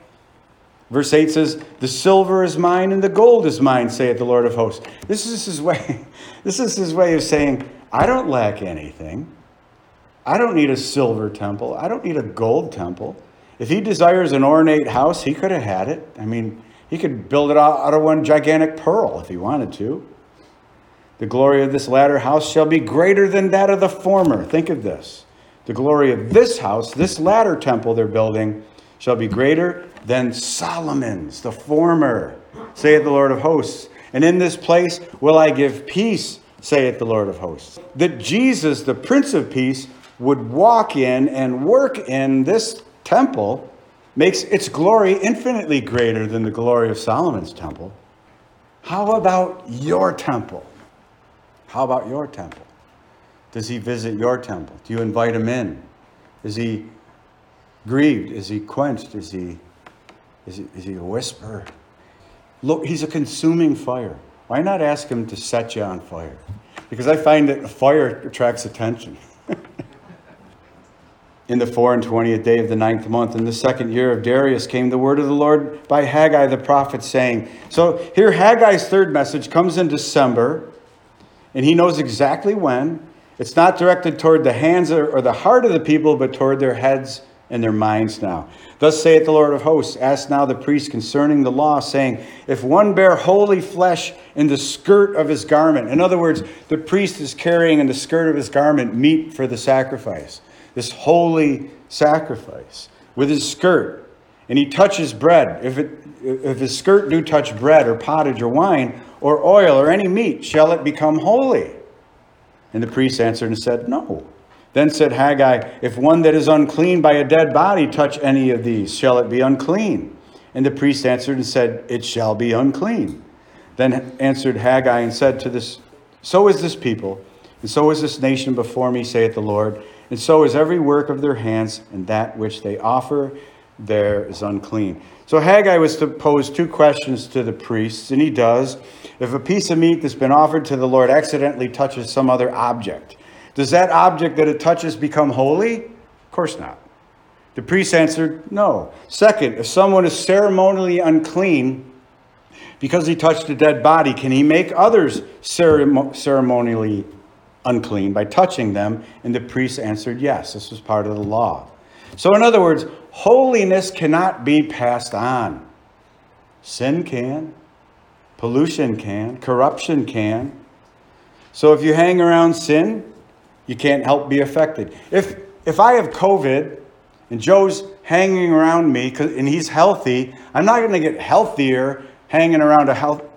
Verse 8 says, the silver is mine and the gold is mine, saith the Lord of hosts. This is his way. This is his way of saying, I don't lack anything. I don't need a silver temple. I don't need a gold temple. If he desires an ornate house, he could have had it. I mean, he could build it out of one gigantic pearl if he wanted to. The glory of this latter house shall be greater than that of the former. Think of this. The glory of this house, this latter temple they're building, shall be greater than Solomon's, the former, saith the Lord of hosts. And in this place will I give peace, saith the Lord of hosts. That Jesus, the Prince of Peace, would walk in and work in this temple makes its glory infinitely greater than the glory of Solomon's temple. How about your temple? How about your temple? Does he visit your temple? Do you invite him in? Is he grieved? Is he quenched? Is he a whisperer? Look, he's a consuming fire. Why not ask him to set you on fire? Because I find that fire attracts attention. In the 24th day of the 9th month, in the 2nd year of Darius, came the word of the Lord by Haggai the prophet, saying. So here Haggai's third message comes in December, and he knows exactly when. It's not directed toward the hands or the heart of the people, but toward their heads and their minds now. Thus saith the Lord of hosts, ask now the priest concerning the law, saying, if one bear holy flesh in the skirt of his garment. In other words, the priest is carrying in the skirt of his garment meat for the sacrifice. This holy sacrifice with his skirt. And he touches bread. If his skirt do touch bread or pottage or wine or oil or any meat, shall it become holy? And the priest answered and said, no. Then said Haggai, if one that is unclean by a dead body touch any of these, shall it be unclean? And the priest answered and said, it shall be unclean. Then answered Haggai and said to this, so is this people, and so is this nation before me, saith the Lord, and so is every work of their hands, and that which they offer there is unclean. So Haggai was to pose two questions to the priests, and he does. If a piece of meat that's been offered to the Lord accidentally touches some other object, does that object that it touches become holy? Of course not. The priest answered, no. Second, if someone is ceremonially unclean because he touched a dead body, can he make others ceremonially unclean by touching them? And the priest answered, yes. This was part of the law. So in other words, holiness cannot be passed on. Sin can. Pollution can. Corruption can. So if you hang around sin, you can't help be affected. If I have COVID and Joe's hanging around me and he's healthy, I'm not going to get healthier hanging around a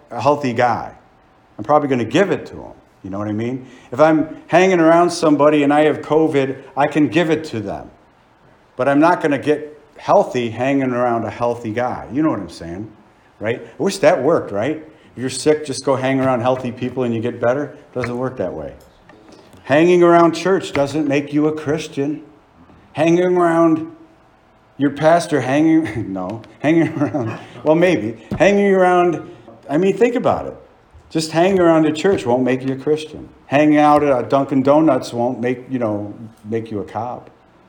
a healthy guy. I'm probably going to give it to him. You know what I mean? If I'm hanging around somebody and I have COVID, I can give it to them. But I'm not going to get healthy hanging around a healthy guy. You know what I'm saying, right? I wish that worked, right? If you're sick, just go hang around healthy people and you get better. It doesn't work that way. Hanging around church doesn't make you a Christian. Hanging around your pastor, hanging around, well, maybe. Hanging around, I mean, think about it. Just hanging around a church won't make you a Christian. Hanging out at a Dunkin' Donuts won't make you a cop.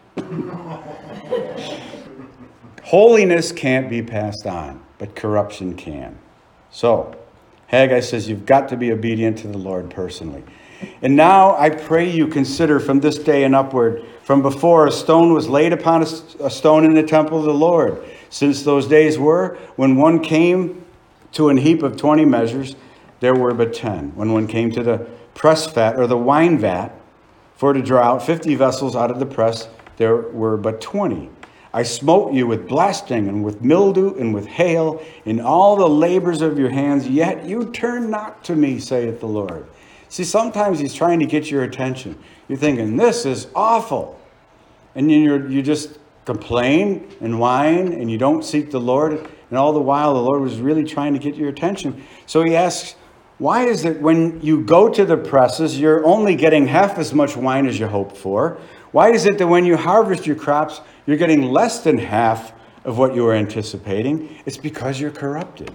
Holiness can't be passed on, but corruption can. So, Haggai says you've got to be obedient to the Lord personally. And now I pray you consider from this day and upward, from before a stone was laid upon a stone in the temple of the Lord, since those days were when one came to an heap of 20 measures, there were but 10. When one came to the press fat or the wine vat for to draw out 50 vessels out of the press, there were but 20. I smote you with blasting and with mildew and with hail in all the labors of your hands, yet you turn not to me, saith the Lord. See, sometimes he's trying to get your attention. You're thinking, this is awful. And you just complain and whine and you don't seek the Lord. And all the while, the Lord was really trying to get your attention. So he asks, why is it when you go to the presses, you're only getting half as much wine as you hoped for? Why is it that when you harvest your crops, you're getting less than half of what you were anticipating? It's because you're corrupted.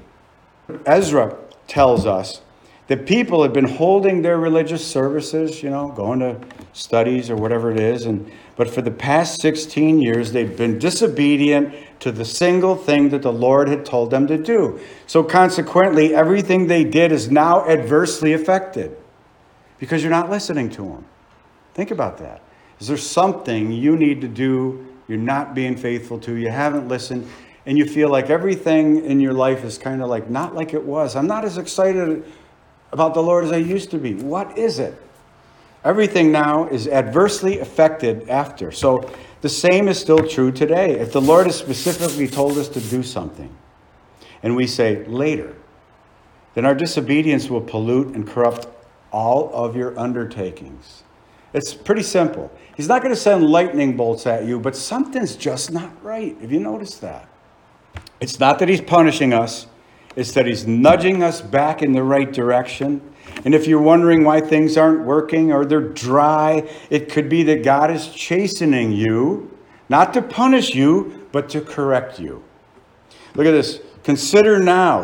Ezra tells us that people have been holding their religious services, going to studies or whatever it is. But for the past 16 years, they've been disobedient to the single thing that the Lord had told them to do. So consequently, everything they did is now adversely affected because you're not listening to them. Think about that. Is there something you need to do you're not being faithful to, you haven't listened, and you feel like everything in your life is kind of like not like it was? I'm not as excited about the Lord as I used to be. What is it? Everything now is adversely affected after. So the same is still true today. If the Lord has specifically told us to do something, and we say later, then our disobedience will pollute and corrupt all of your undertakings. It's pretty simple. He's not going to send lightning bolts at you, but something's just not right. Have you noticed that? It's not that he's punishing us. It's that he's nudging us back in the right direction. And if you're wondering why things aren't working or they're dry, it could be that God is chastening you, not to punish you, but to correct you. Look at this. Consider now.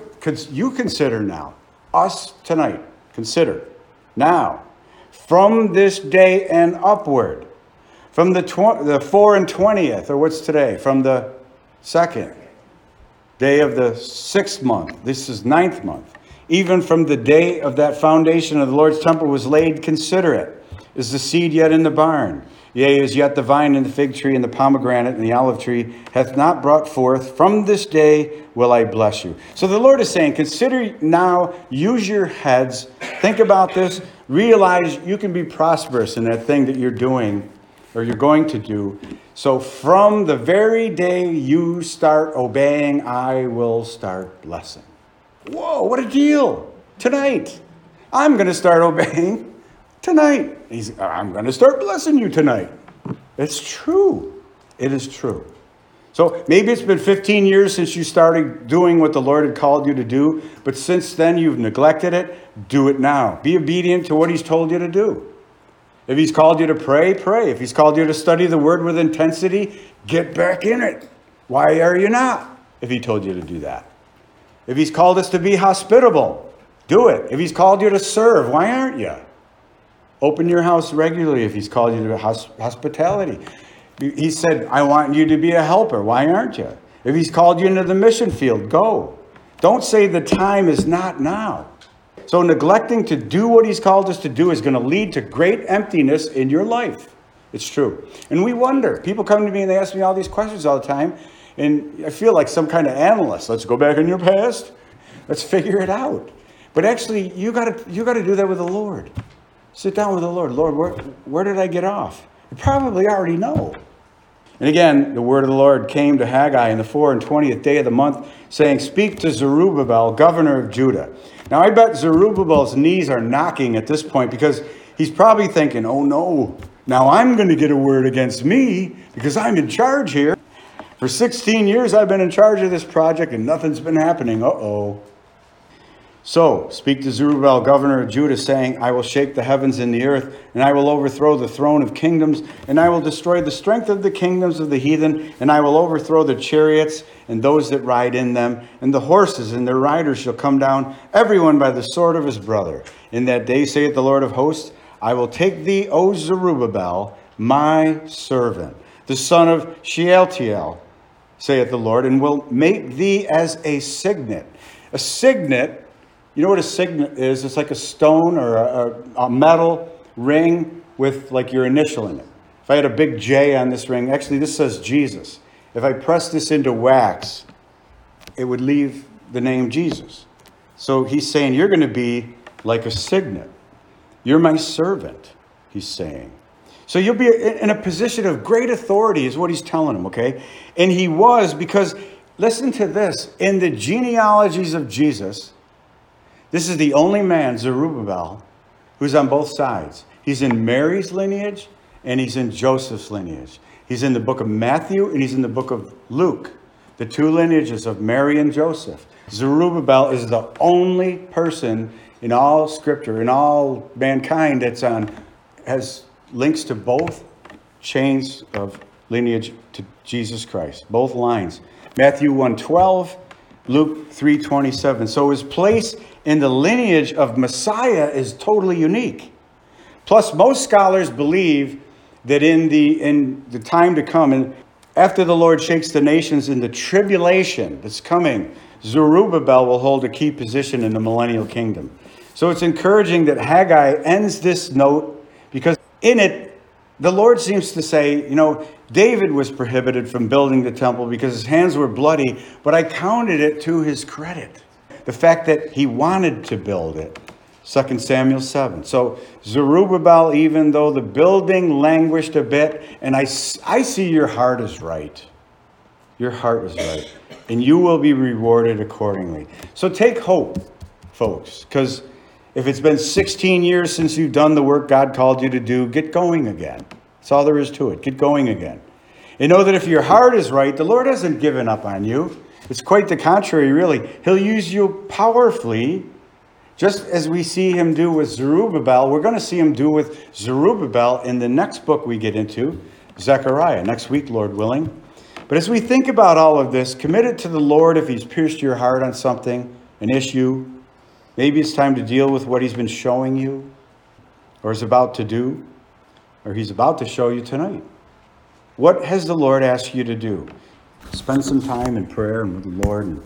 Consider now. Us tonight. Consider now. From this day and upward. From the 4 and 20th, or what's today? From the 2nd day of the 6th month. This is 9th month. Even from the day of that foundation of the Lord's temple was laid, consider it. Is the seed yet in the barn? Yea, is yet the vine and the fig tree and the pomegranate and the olive tree hath not brought forth? From this day will I bless you. So the Lord is saying, consider now, use your heads, think about this, realize you can be prosperous in that thing that you're doing or you're going to do. So from the very day you start obeying, I will start blessing. Whoa, what a deal. Tonight. I'm going to start obeying tonight. I'm going to start blessing you tonight. It's true. It is true. So maybe it's been 15 years since you started doing what the Lord had called you to do, but since then you've neglected it. Do it now. Be obedient to what he's told you to do. If he's called you to pray, pray. If he's called you to study the word with intensity, get back in it. Why are you not? If he told you to do that. If he's called us to be hospitable, do it. If he's called you to serve, why aren't you? Open your house regularly if he's called you to hospitality. He said, I want you to be a helper. Why aren't you? If he's called you into the mission field, go. Don't say the time is not now. So neglecting to do what he's called us to do is going to lead to great emptiness in your life. It's true. And we wonder. People come to me and they ask me all these questions all the time. And I feel like some kind of analyst. Let's go back in your past. Let's figure it out. But actually, you got to do that with the Lord. Sit down with the Lord. Lord, where did I get off? You probably already know. And again, the word of the Lord came to Haggai in the 24th day of the month, saying, "Speak to Zerubbabel, governor of Judah." Now, I bet Zerubbabel's knees are knocking at this point because he's probably thinking, oh no, now I'm going to get a word against me because I'm in charge here. For 16 years, I've been in charge of this project and nothing's been happening. Uh-oh. So, speak to Zerubbabel, governor of Judah, saying, I will shake the heavens and the earth, and I will overthrow the throne of kingdoms, and I will destroy the strength of the kingdoms of the heathen, and I will overthrow the chariots and those that ride in them, and the horses and their riders shall come down, everyone by the sword of his brother. In that day, saith the Lord of hosts, I will take thee, O Zerubbabel, my servant, the son of Shealtiel, saith the Lord, and will make thee as a signet. A signet, you know what a signet is? It's like a stone or a metal ring with like your initial in it. If I had a big J on this ring, actually this says Jesus. If I press this into wax, it would leave the name Jesus. So he's saying, you're going to be like a signet. You're my servant, he's saying. So you'll be in a position of great authority is what he's telling him, okay? And he was because, listen to this, in the genealogies of Jesus, this is the only man, Zerubbabel, who's on both sides. He's in Mary's lineage and he's in Joseph's lineage. He's in the book of Matthew and he's in the book of Luke, the two lineages of Mary and Joseph. Zerubbabel is the only person in all scripture, in all mankind has links to both chains of lineage to Jesus Christ, both lines. Matthew 1:12, Luke 3:27. So his place in the lineage of Messiah is totally unique. Plus, most scholars believe that in the time to come, and after the Lord shakes the nations in the tribulation that's coming, Zerubbabel will hold a key position in the millennial kingdom. So it's encouraging that Haggai ends this note because in it, the Lord seems to say, David was prohibited from building the temple because his hands were bloody, but I counted it to his credit. The fact that he wanted to build it. 2 Samuel 7. So Zerubbabel, even though the building languished a bit, and I see your heart is right. Your heart is right. And you will be rewarded accordingly. So take hope, folks, because if it's been 16 years since you've done the work God called you to do, get going again. That's all there is to it. Get going again. And know that if your heart is right, the Lord hasn't given up on you. It's quite the contrary, really. He'll use you powerfully, just as we see him do with Zerubbabel. We're going to see him do with Zerubbabel in the next book we get into, Zechariah, next week, Lord willing. But as we think about all of this, commit it to the Lord if he's pierced your heart on something, an issue. Maybe it's time to deal with what he's been showing you, or is about to do, or he's about to show you tonight. What has the Lord asked you to do? Spend some time in prayer and with the Lord.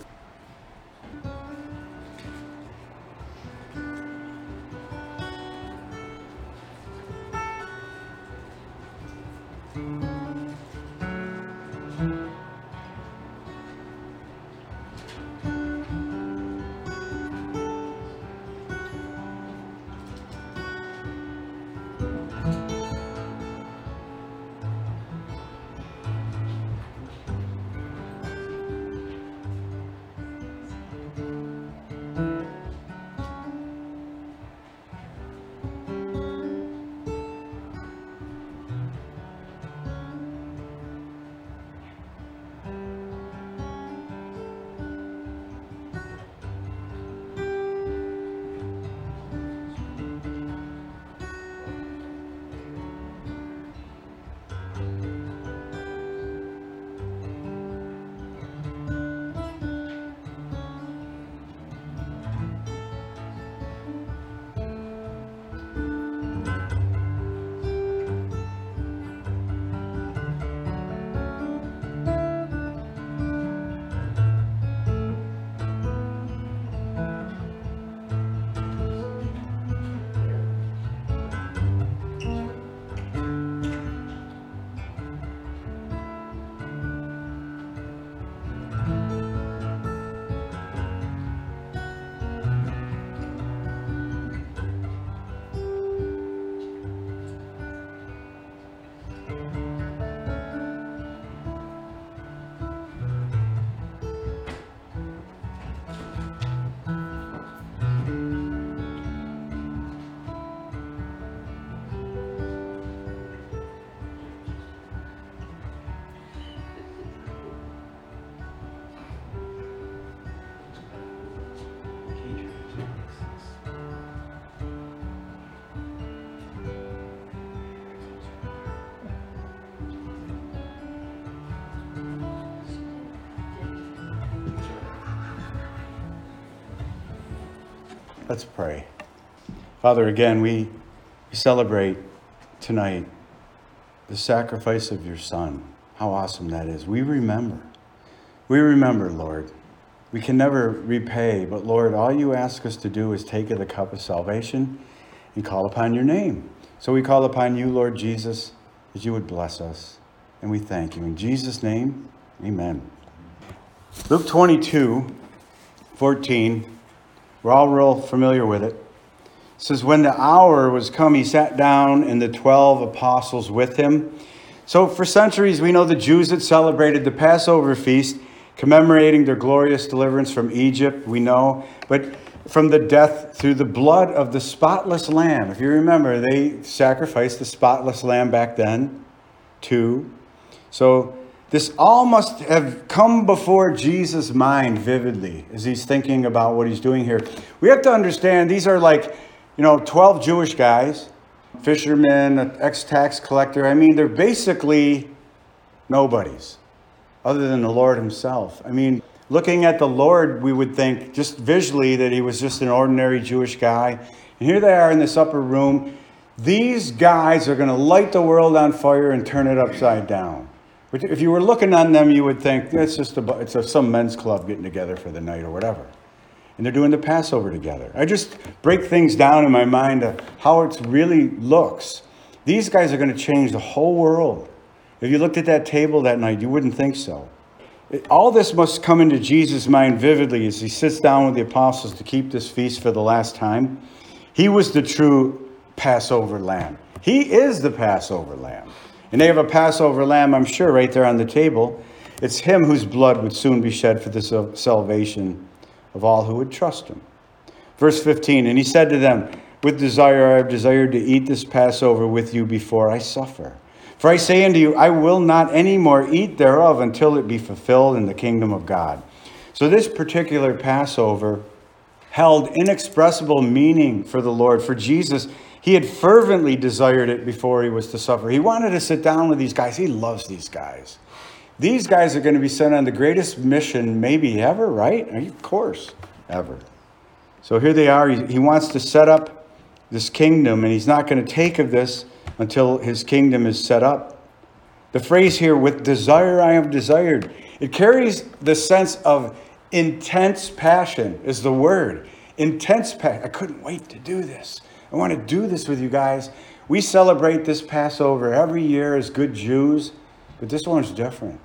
Let's pray. Father, again, we celebrate tonight the sacrifice of your Son. How awesome that is. We remember. We remember, Lord. We can never repay, but Lord, all you ask us to do is take of the cup of salvation and call upon your name. So we call upon you, Lord Jesus, that you would bless us. And we thank you. In Jesus' name, amen. Luke 22:14. We're all real familiar with it. It says, when the hour was come, he sat down and the 12 apostles with him. So for centuries, we know the Jews had celebrated the Passover feast, commemorating their glorious deliverance from Egypt, we know. But from the death through the blood of the spotless lamb. If you remember, they sacrificed the spotless lamb back then, too. So this all must have come before Jesus' mind vividly as he's thinking about what he's doing here. We have to understand these are like, 12 Jewish guys, fishermen, an ex-tax collector. I mean, they're basically nobodies other than the Lord himself. I mean, looking at the Lord, we would think just visually that he was just an ordinary Jewish guy. And here they are in this upper room. These guys are going to light the world on fire and turn it upside down. But if you were looking on them, you would think it's some men's club getting together for the night or whatever. And they're doing the Passover together. I just break things down in my mind of how it really looks. These guys are going to change the whole world. If you looked at that table that night, you wouldn't think so. All this must come into Jesus' mind vividly as he sits down with the apostles to keep this feast for the last time. He was the true Passover lamb. He is the Passover lamb. And they have a Passover lamb, I'm sure, right there on the table. It's him whose blood would soon be shed for the salvation of all who would trust him. Verse 15, and he said to them, with desire I have desired to eat this Passover with you before I suffer. For I say unto you, I will not any more eat thereof until it be fulfilled in the kingdom of God. So this particular Passover held inexpressible meaning for the Lord. For Jesus, he had fervently desired it before he was to suffer. He wanted to sit down with these guys. He loves these guys. These guys are going to be sent on the greatest mission maybe ever, right? Of course, ever. So here they are. He wants to set up this kingdom, and he's not going to take of this until his kingdom is set up. The phrase here, with desire I have desired, it carries the sense of intense passion is the word. Intense passion. I couldn't wait to do this. I want to do this with you guys. We celebrate this Passover every year as good Jews, but this one's different.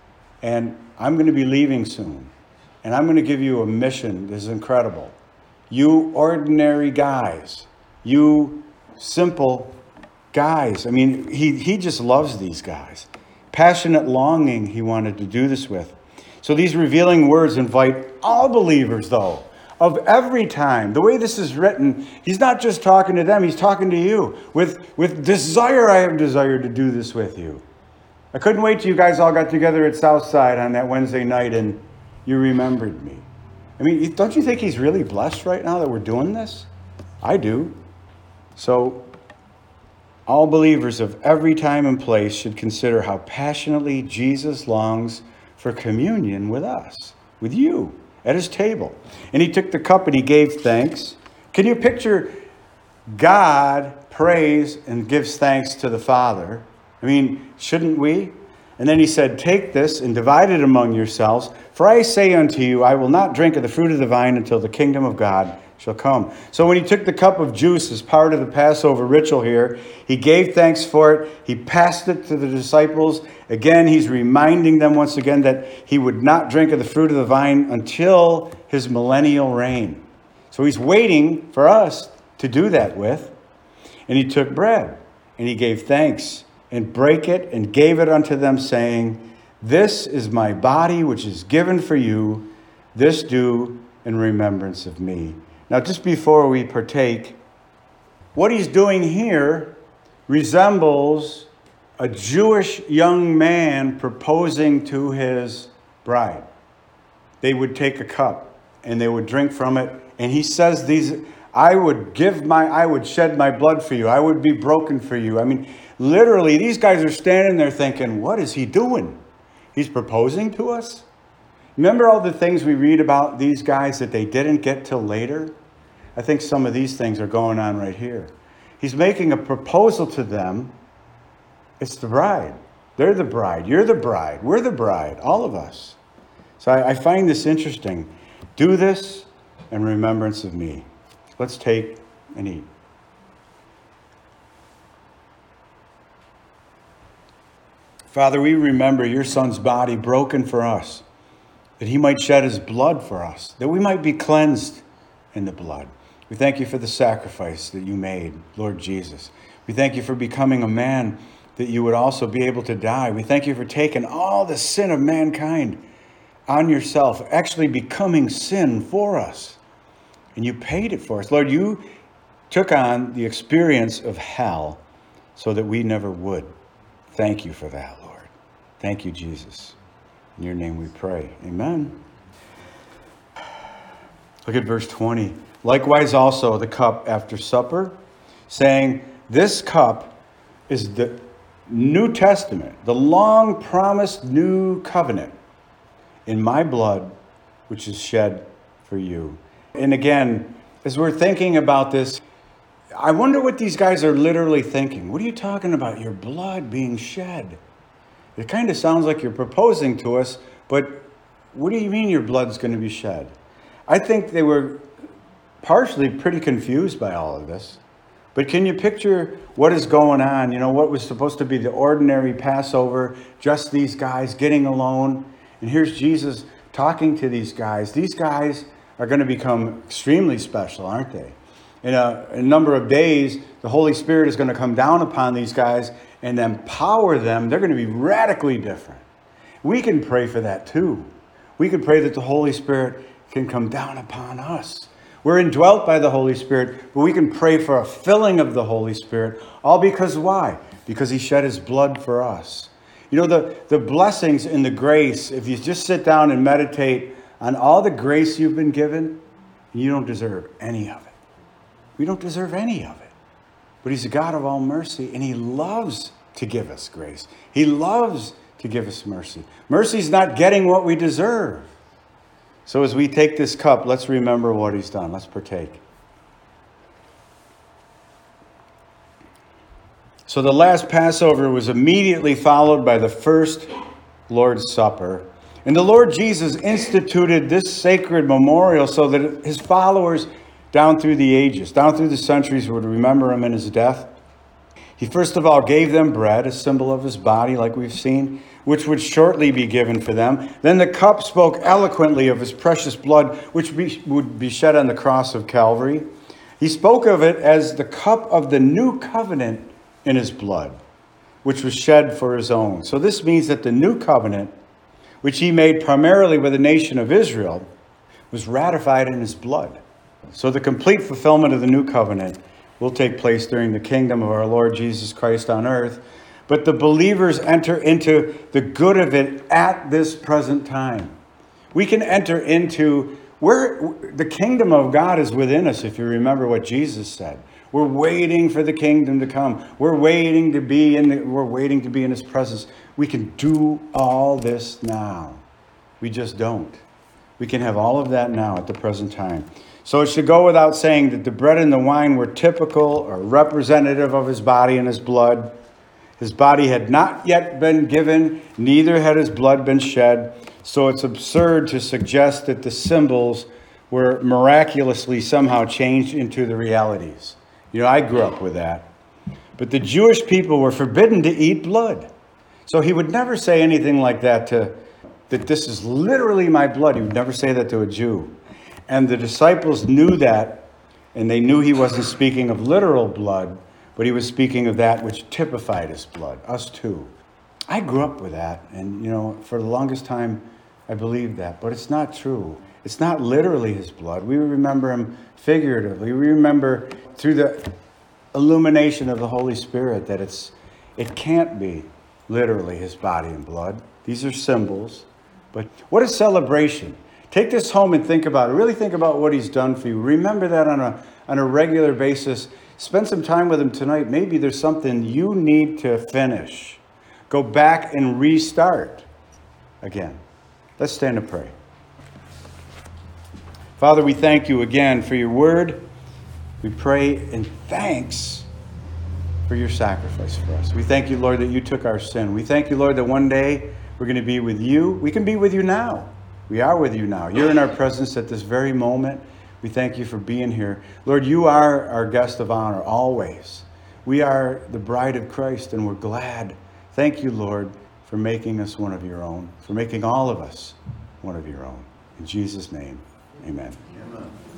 And I'm going to be leaving soon. And I'm going to give you a mission that is incredible. You ordinary guys, you simple guys. I mean, he just loves these guys. Passionate longing he wanted to do this with. So these revealing words invite all believers, though, of every time. The way this is written, he's not just talking to them, he's talking to you. With desire, I have desired to do this with you. I couldn't wait till you guys all got together at Southside on that Wednesday night and you remembered me. I mean, don't you think he's really blessed right now that we're doing this? I do. So all believers of every time and place should consider how passionately Jesus longs for communion with us, with you, at his table. And he took the cup and he gave thanks. Can you picture God prays and gives thanks to the Father? I mean, shouldn't we? And then he said, take this and divide it among yourselves. For I say unto you, I will not drink of the fruit of the vine until the kingdom of God shall come. So when he took the cup of juice as part of the Passover ritual here, he gave thanks for it. He passed it to the disciples. Again, he's reminding them once again that he would not drink of the fruit of the vine until his millennial reign. So he's waiting for us to do that with. And he took bread and he gave thanks and brake it and gave it unto them, saying, this is my body which is given for you. This do in remembrance of me. Now, just before we partake, what he's doing here resembles a Jewish young man proposing to his bride. They would take a cup and they would drink from it. And he says I would shed my blood for you. I would be broken for you. I mean, literally, these guys are standing there thinking, what is he doing? He's proposing to us? Remember all the things we read about these guys that they didn't get till later? I think some of these things are going on right here. He's making a proposal to them. It's the bride. They're the bride. You're the bride. We're the bride. All of us. So I find this interesting. Do this in remembrance of me. Let's take and eat. Father, we remember your Son's body broken for us, that he might shed his blood for us, that we might be cleansed in the blood. We thank you for the sacrifice that you made, Lord Jesus. We thank you for becoming a man that you would also be able to die. We thank you for taking all the sin of mankind on yourself, actually becoming sin for us. And you paid it for us. Lord, you took on the experience of hell so that we never would. Thank you for that, Lord. Thank you, Jesus. In your name we pray. Amen. Look at verse 20. Likewise also the cup after supper, saying, this cup is the New Testament, the long promised new covenant in my blood, which is shed for you. And again, as we're thinking about this, I wonder what these guys are literally thinking. What are you talking about? Your blood being shed. It kind of sounds like you're proposing to us, but what do you mean your blood's going to be shed? I think they were partially pretty confused by all of this. But can you picture what is going on? You know, what was supposed to be the ordinary Passover, just these guys getting alone. And here's Jesus talking to these guys. These guys are going to become extremely special, aren't they? In a number of days, the Holy Spirit is going to come down upon these guys and empower them. They're going to be radically different. We can pray for that too. We can pray that the Holy Spirit can come down upon us. We're indwelt by the Holy Spirit, but we can pray for a filling of the Holy Spirit. All because why? Because he shed his blood for us. You know, the blessings and the grace, if you just sit down and meditate on all the grace you've been given, you don't deserve any of it. We don't deserve any of it. But he's a God of all mercy, and he loves to give us grace. He loves to give us mercy. Mercy's not getting what we deserve. So as we take this cup, let's remember what he's done. Let's partake. So the last Passover was immediately followed by the first Lord's Supper. And the Lord Jesus instituted this sacred memorial so that his followers down through the ages, down through the centuries, would remember him in his death. He first of all gave them bread, a symbol of his body, like we've seen, which would shortly be given for them. Then the cup spoke eloquently of his precious blood, which would be shed on the cross of Calvary. He spoke of it as the cup of the new covenant in his blood, which was shed for his own. So this means that the new covenant, which he made primarily with the nation of Israel, was ratified in his blood. So the complete fulfillment of the new covenant will take place during the kingdom of our Lord Jesus Christ on earth. But the believers enter into the good of it at this present time. We can enter into where the kingdom of God is within us, if you remember what Jesus said. We're waiting for the kingdom to come. We're waiting to be in his presence. We can do all this now. We just don't. We can have all of that now at the present time. So it should go without saying that the bread and the wine were typical or representative of his body and his blood. His body had not yet been given, neither had his blood been shed. So it's absurd to suggest that the symbols were miraculously somehow changed into the realities. You know, I grew up with that. But the Jewish people were forbidden to eat blood. So he would never say anything like that that this is literally my blood. He would never say that to a Jew. And the disciples knew that, and they knew he wasn't speaking of literal blood, but he was speaking of that which typified his blood, us too. I grew up with that, and, you know, for the longest time, I believed that, but it's not true. It's not literally his blood. We remember him figuratively. We remember through the illumination of the Holy Spirit that it can't be literally his body and blood. These are symbols. But what a celebration. Take this home and think about it. Really think about what he's done for you. Remember that on a regular basis. Spend some time with him tonight. Maybe there's something you need to finish. Go back and restart again. Let's stand and pray. Father, we thank you again for your word. We pray in thanks for your sacrifice for us. We thank you, Lord, that you took our sin. We thank you, Lord, that one day we're going to be with you. We can be with you now. We are with you now. You're in our presence at this very moment. We thank you for being here. Lord, you are our guest of honor always. We are the bride of Christ, and we're glad. Thank you, Lord, for making us one of your own, for making all of us one of your own. In Jesus' name, amen. Amen.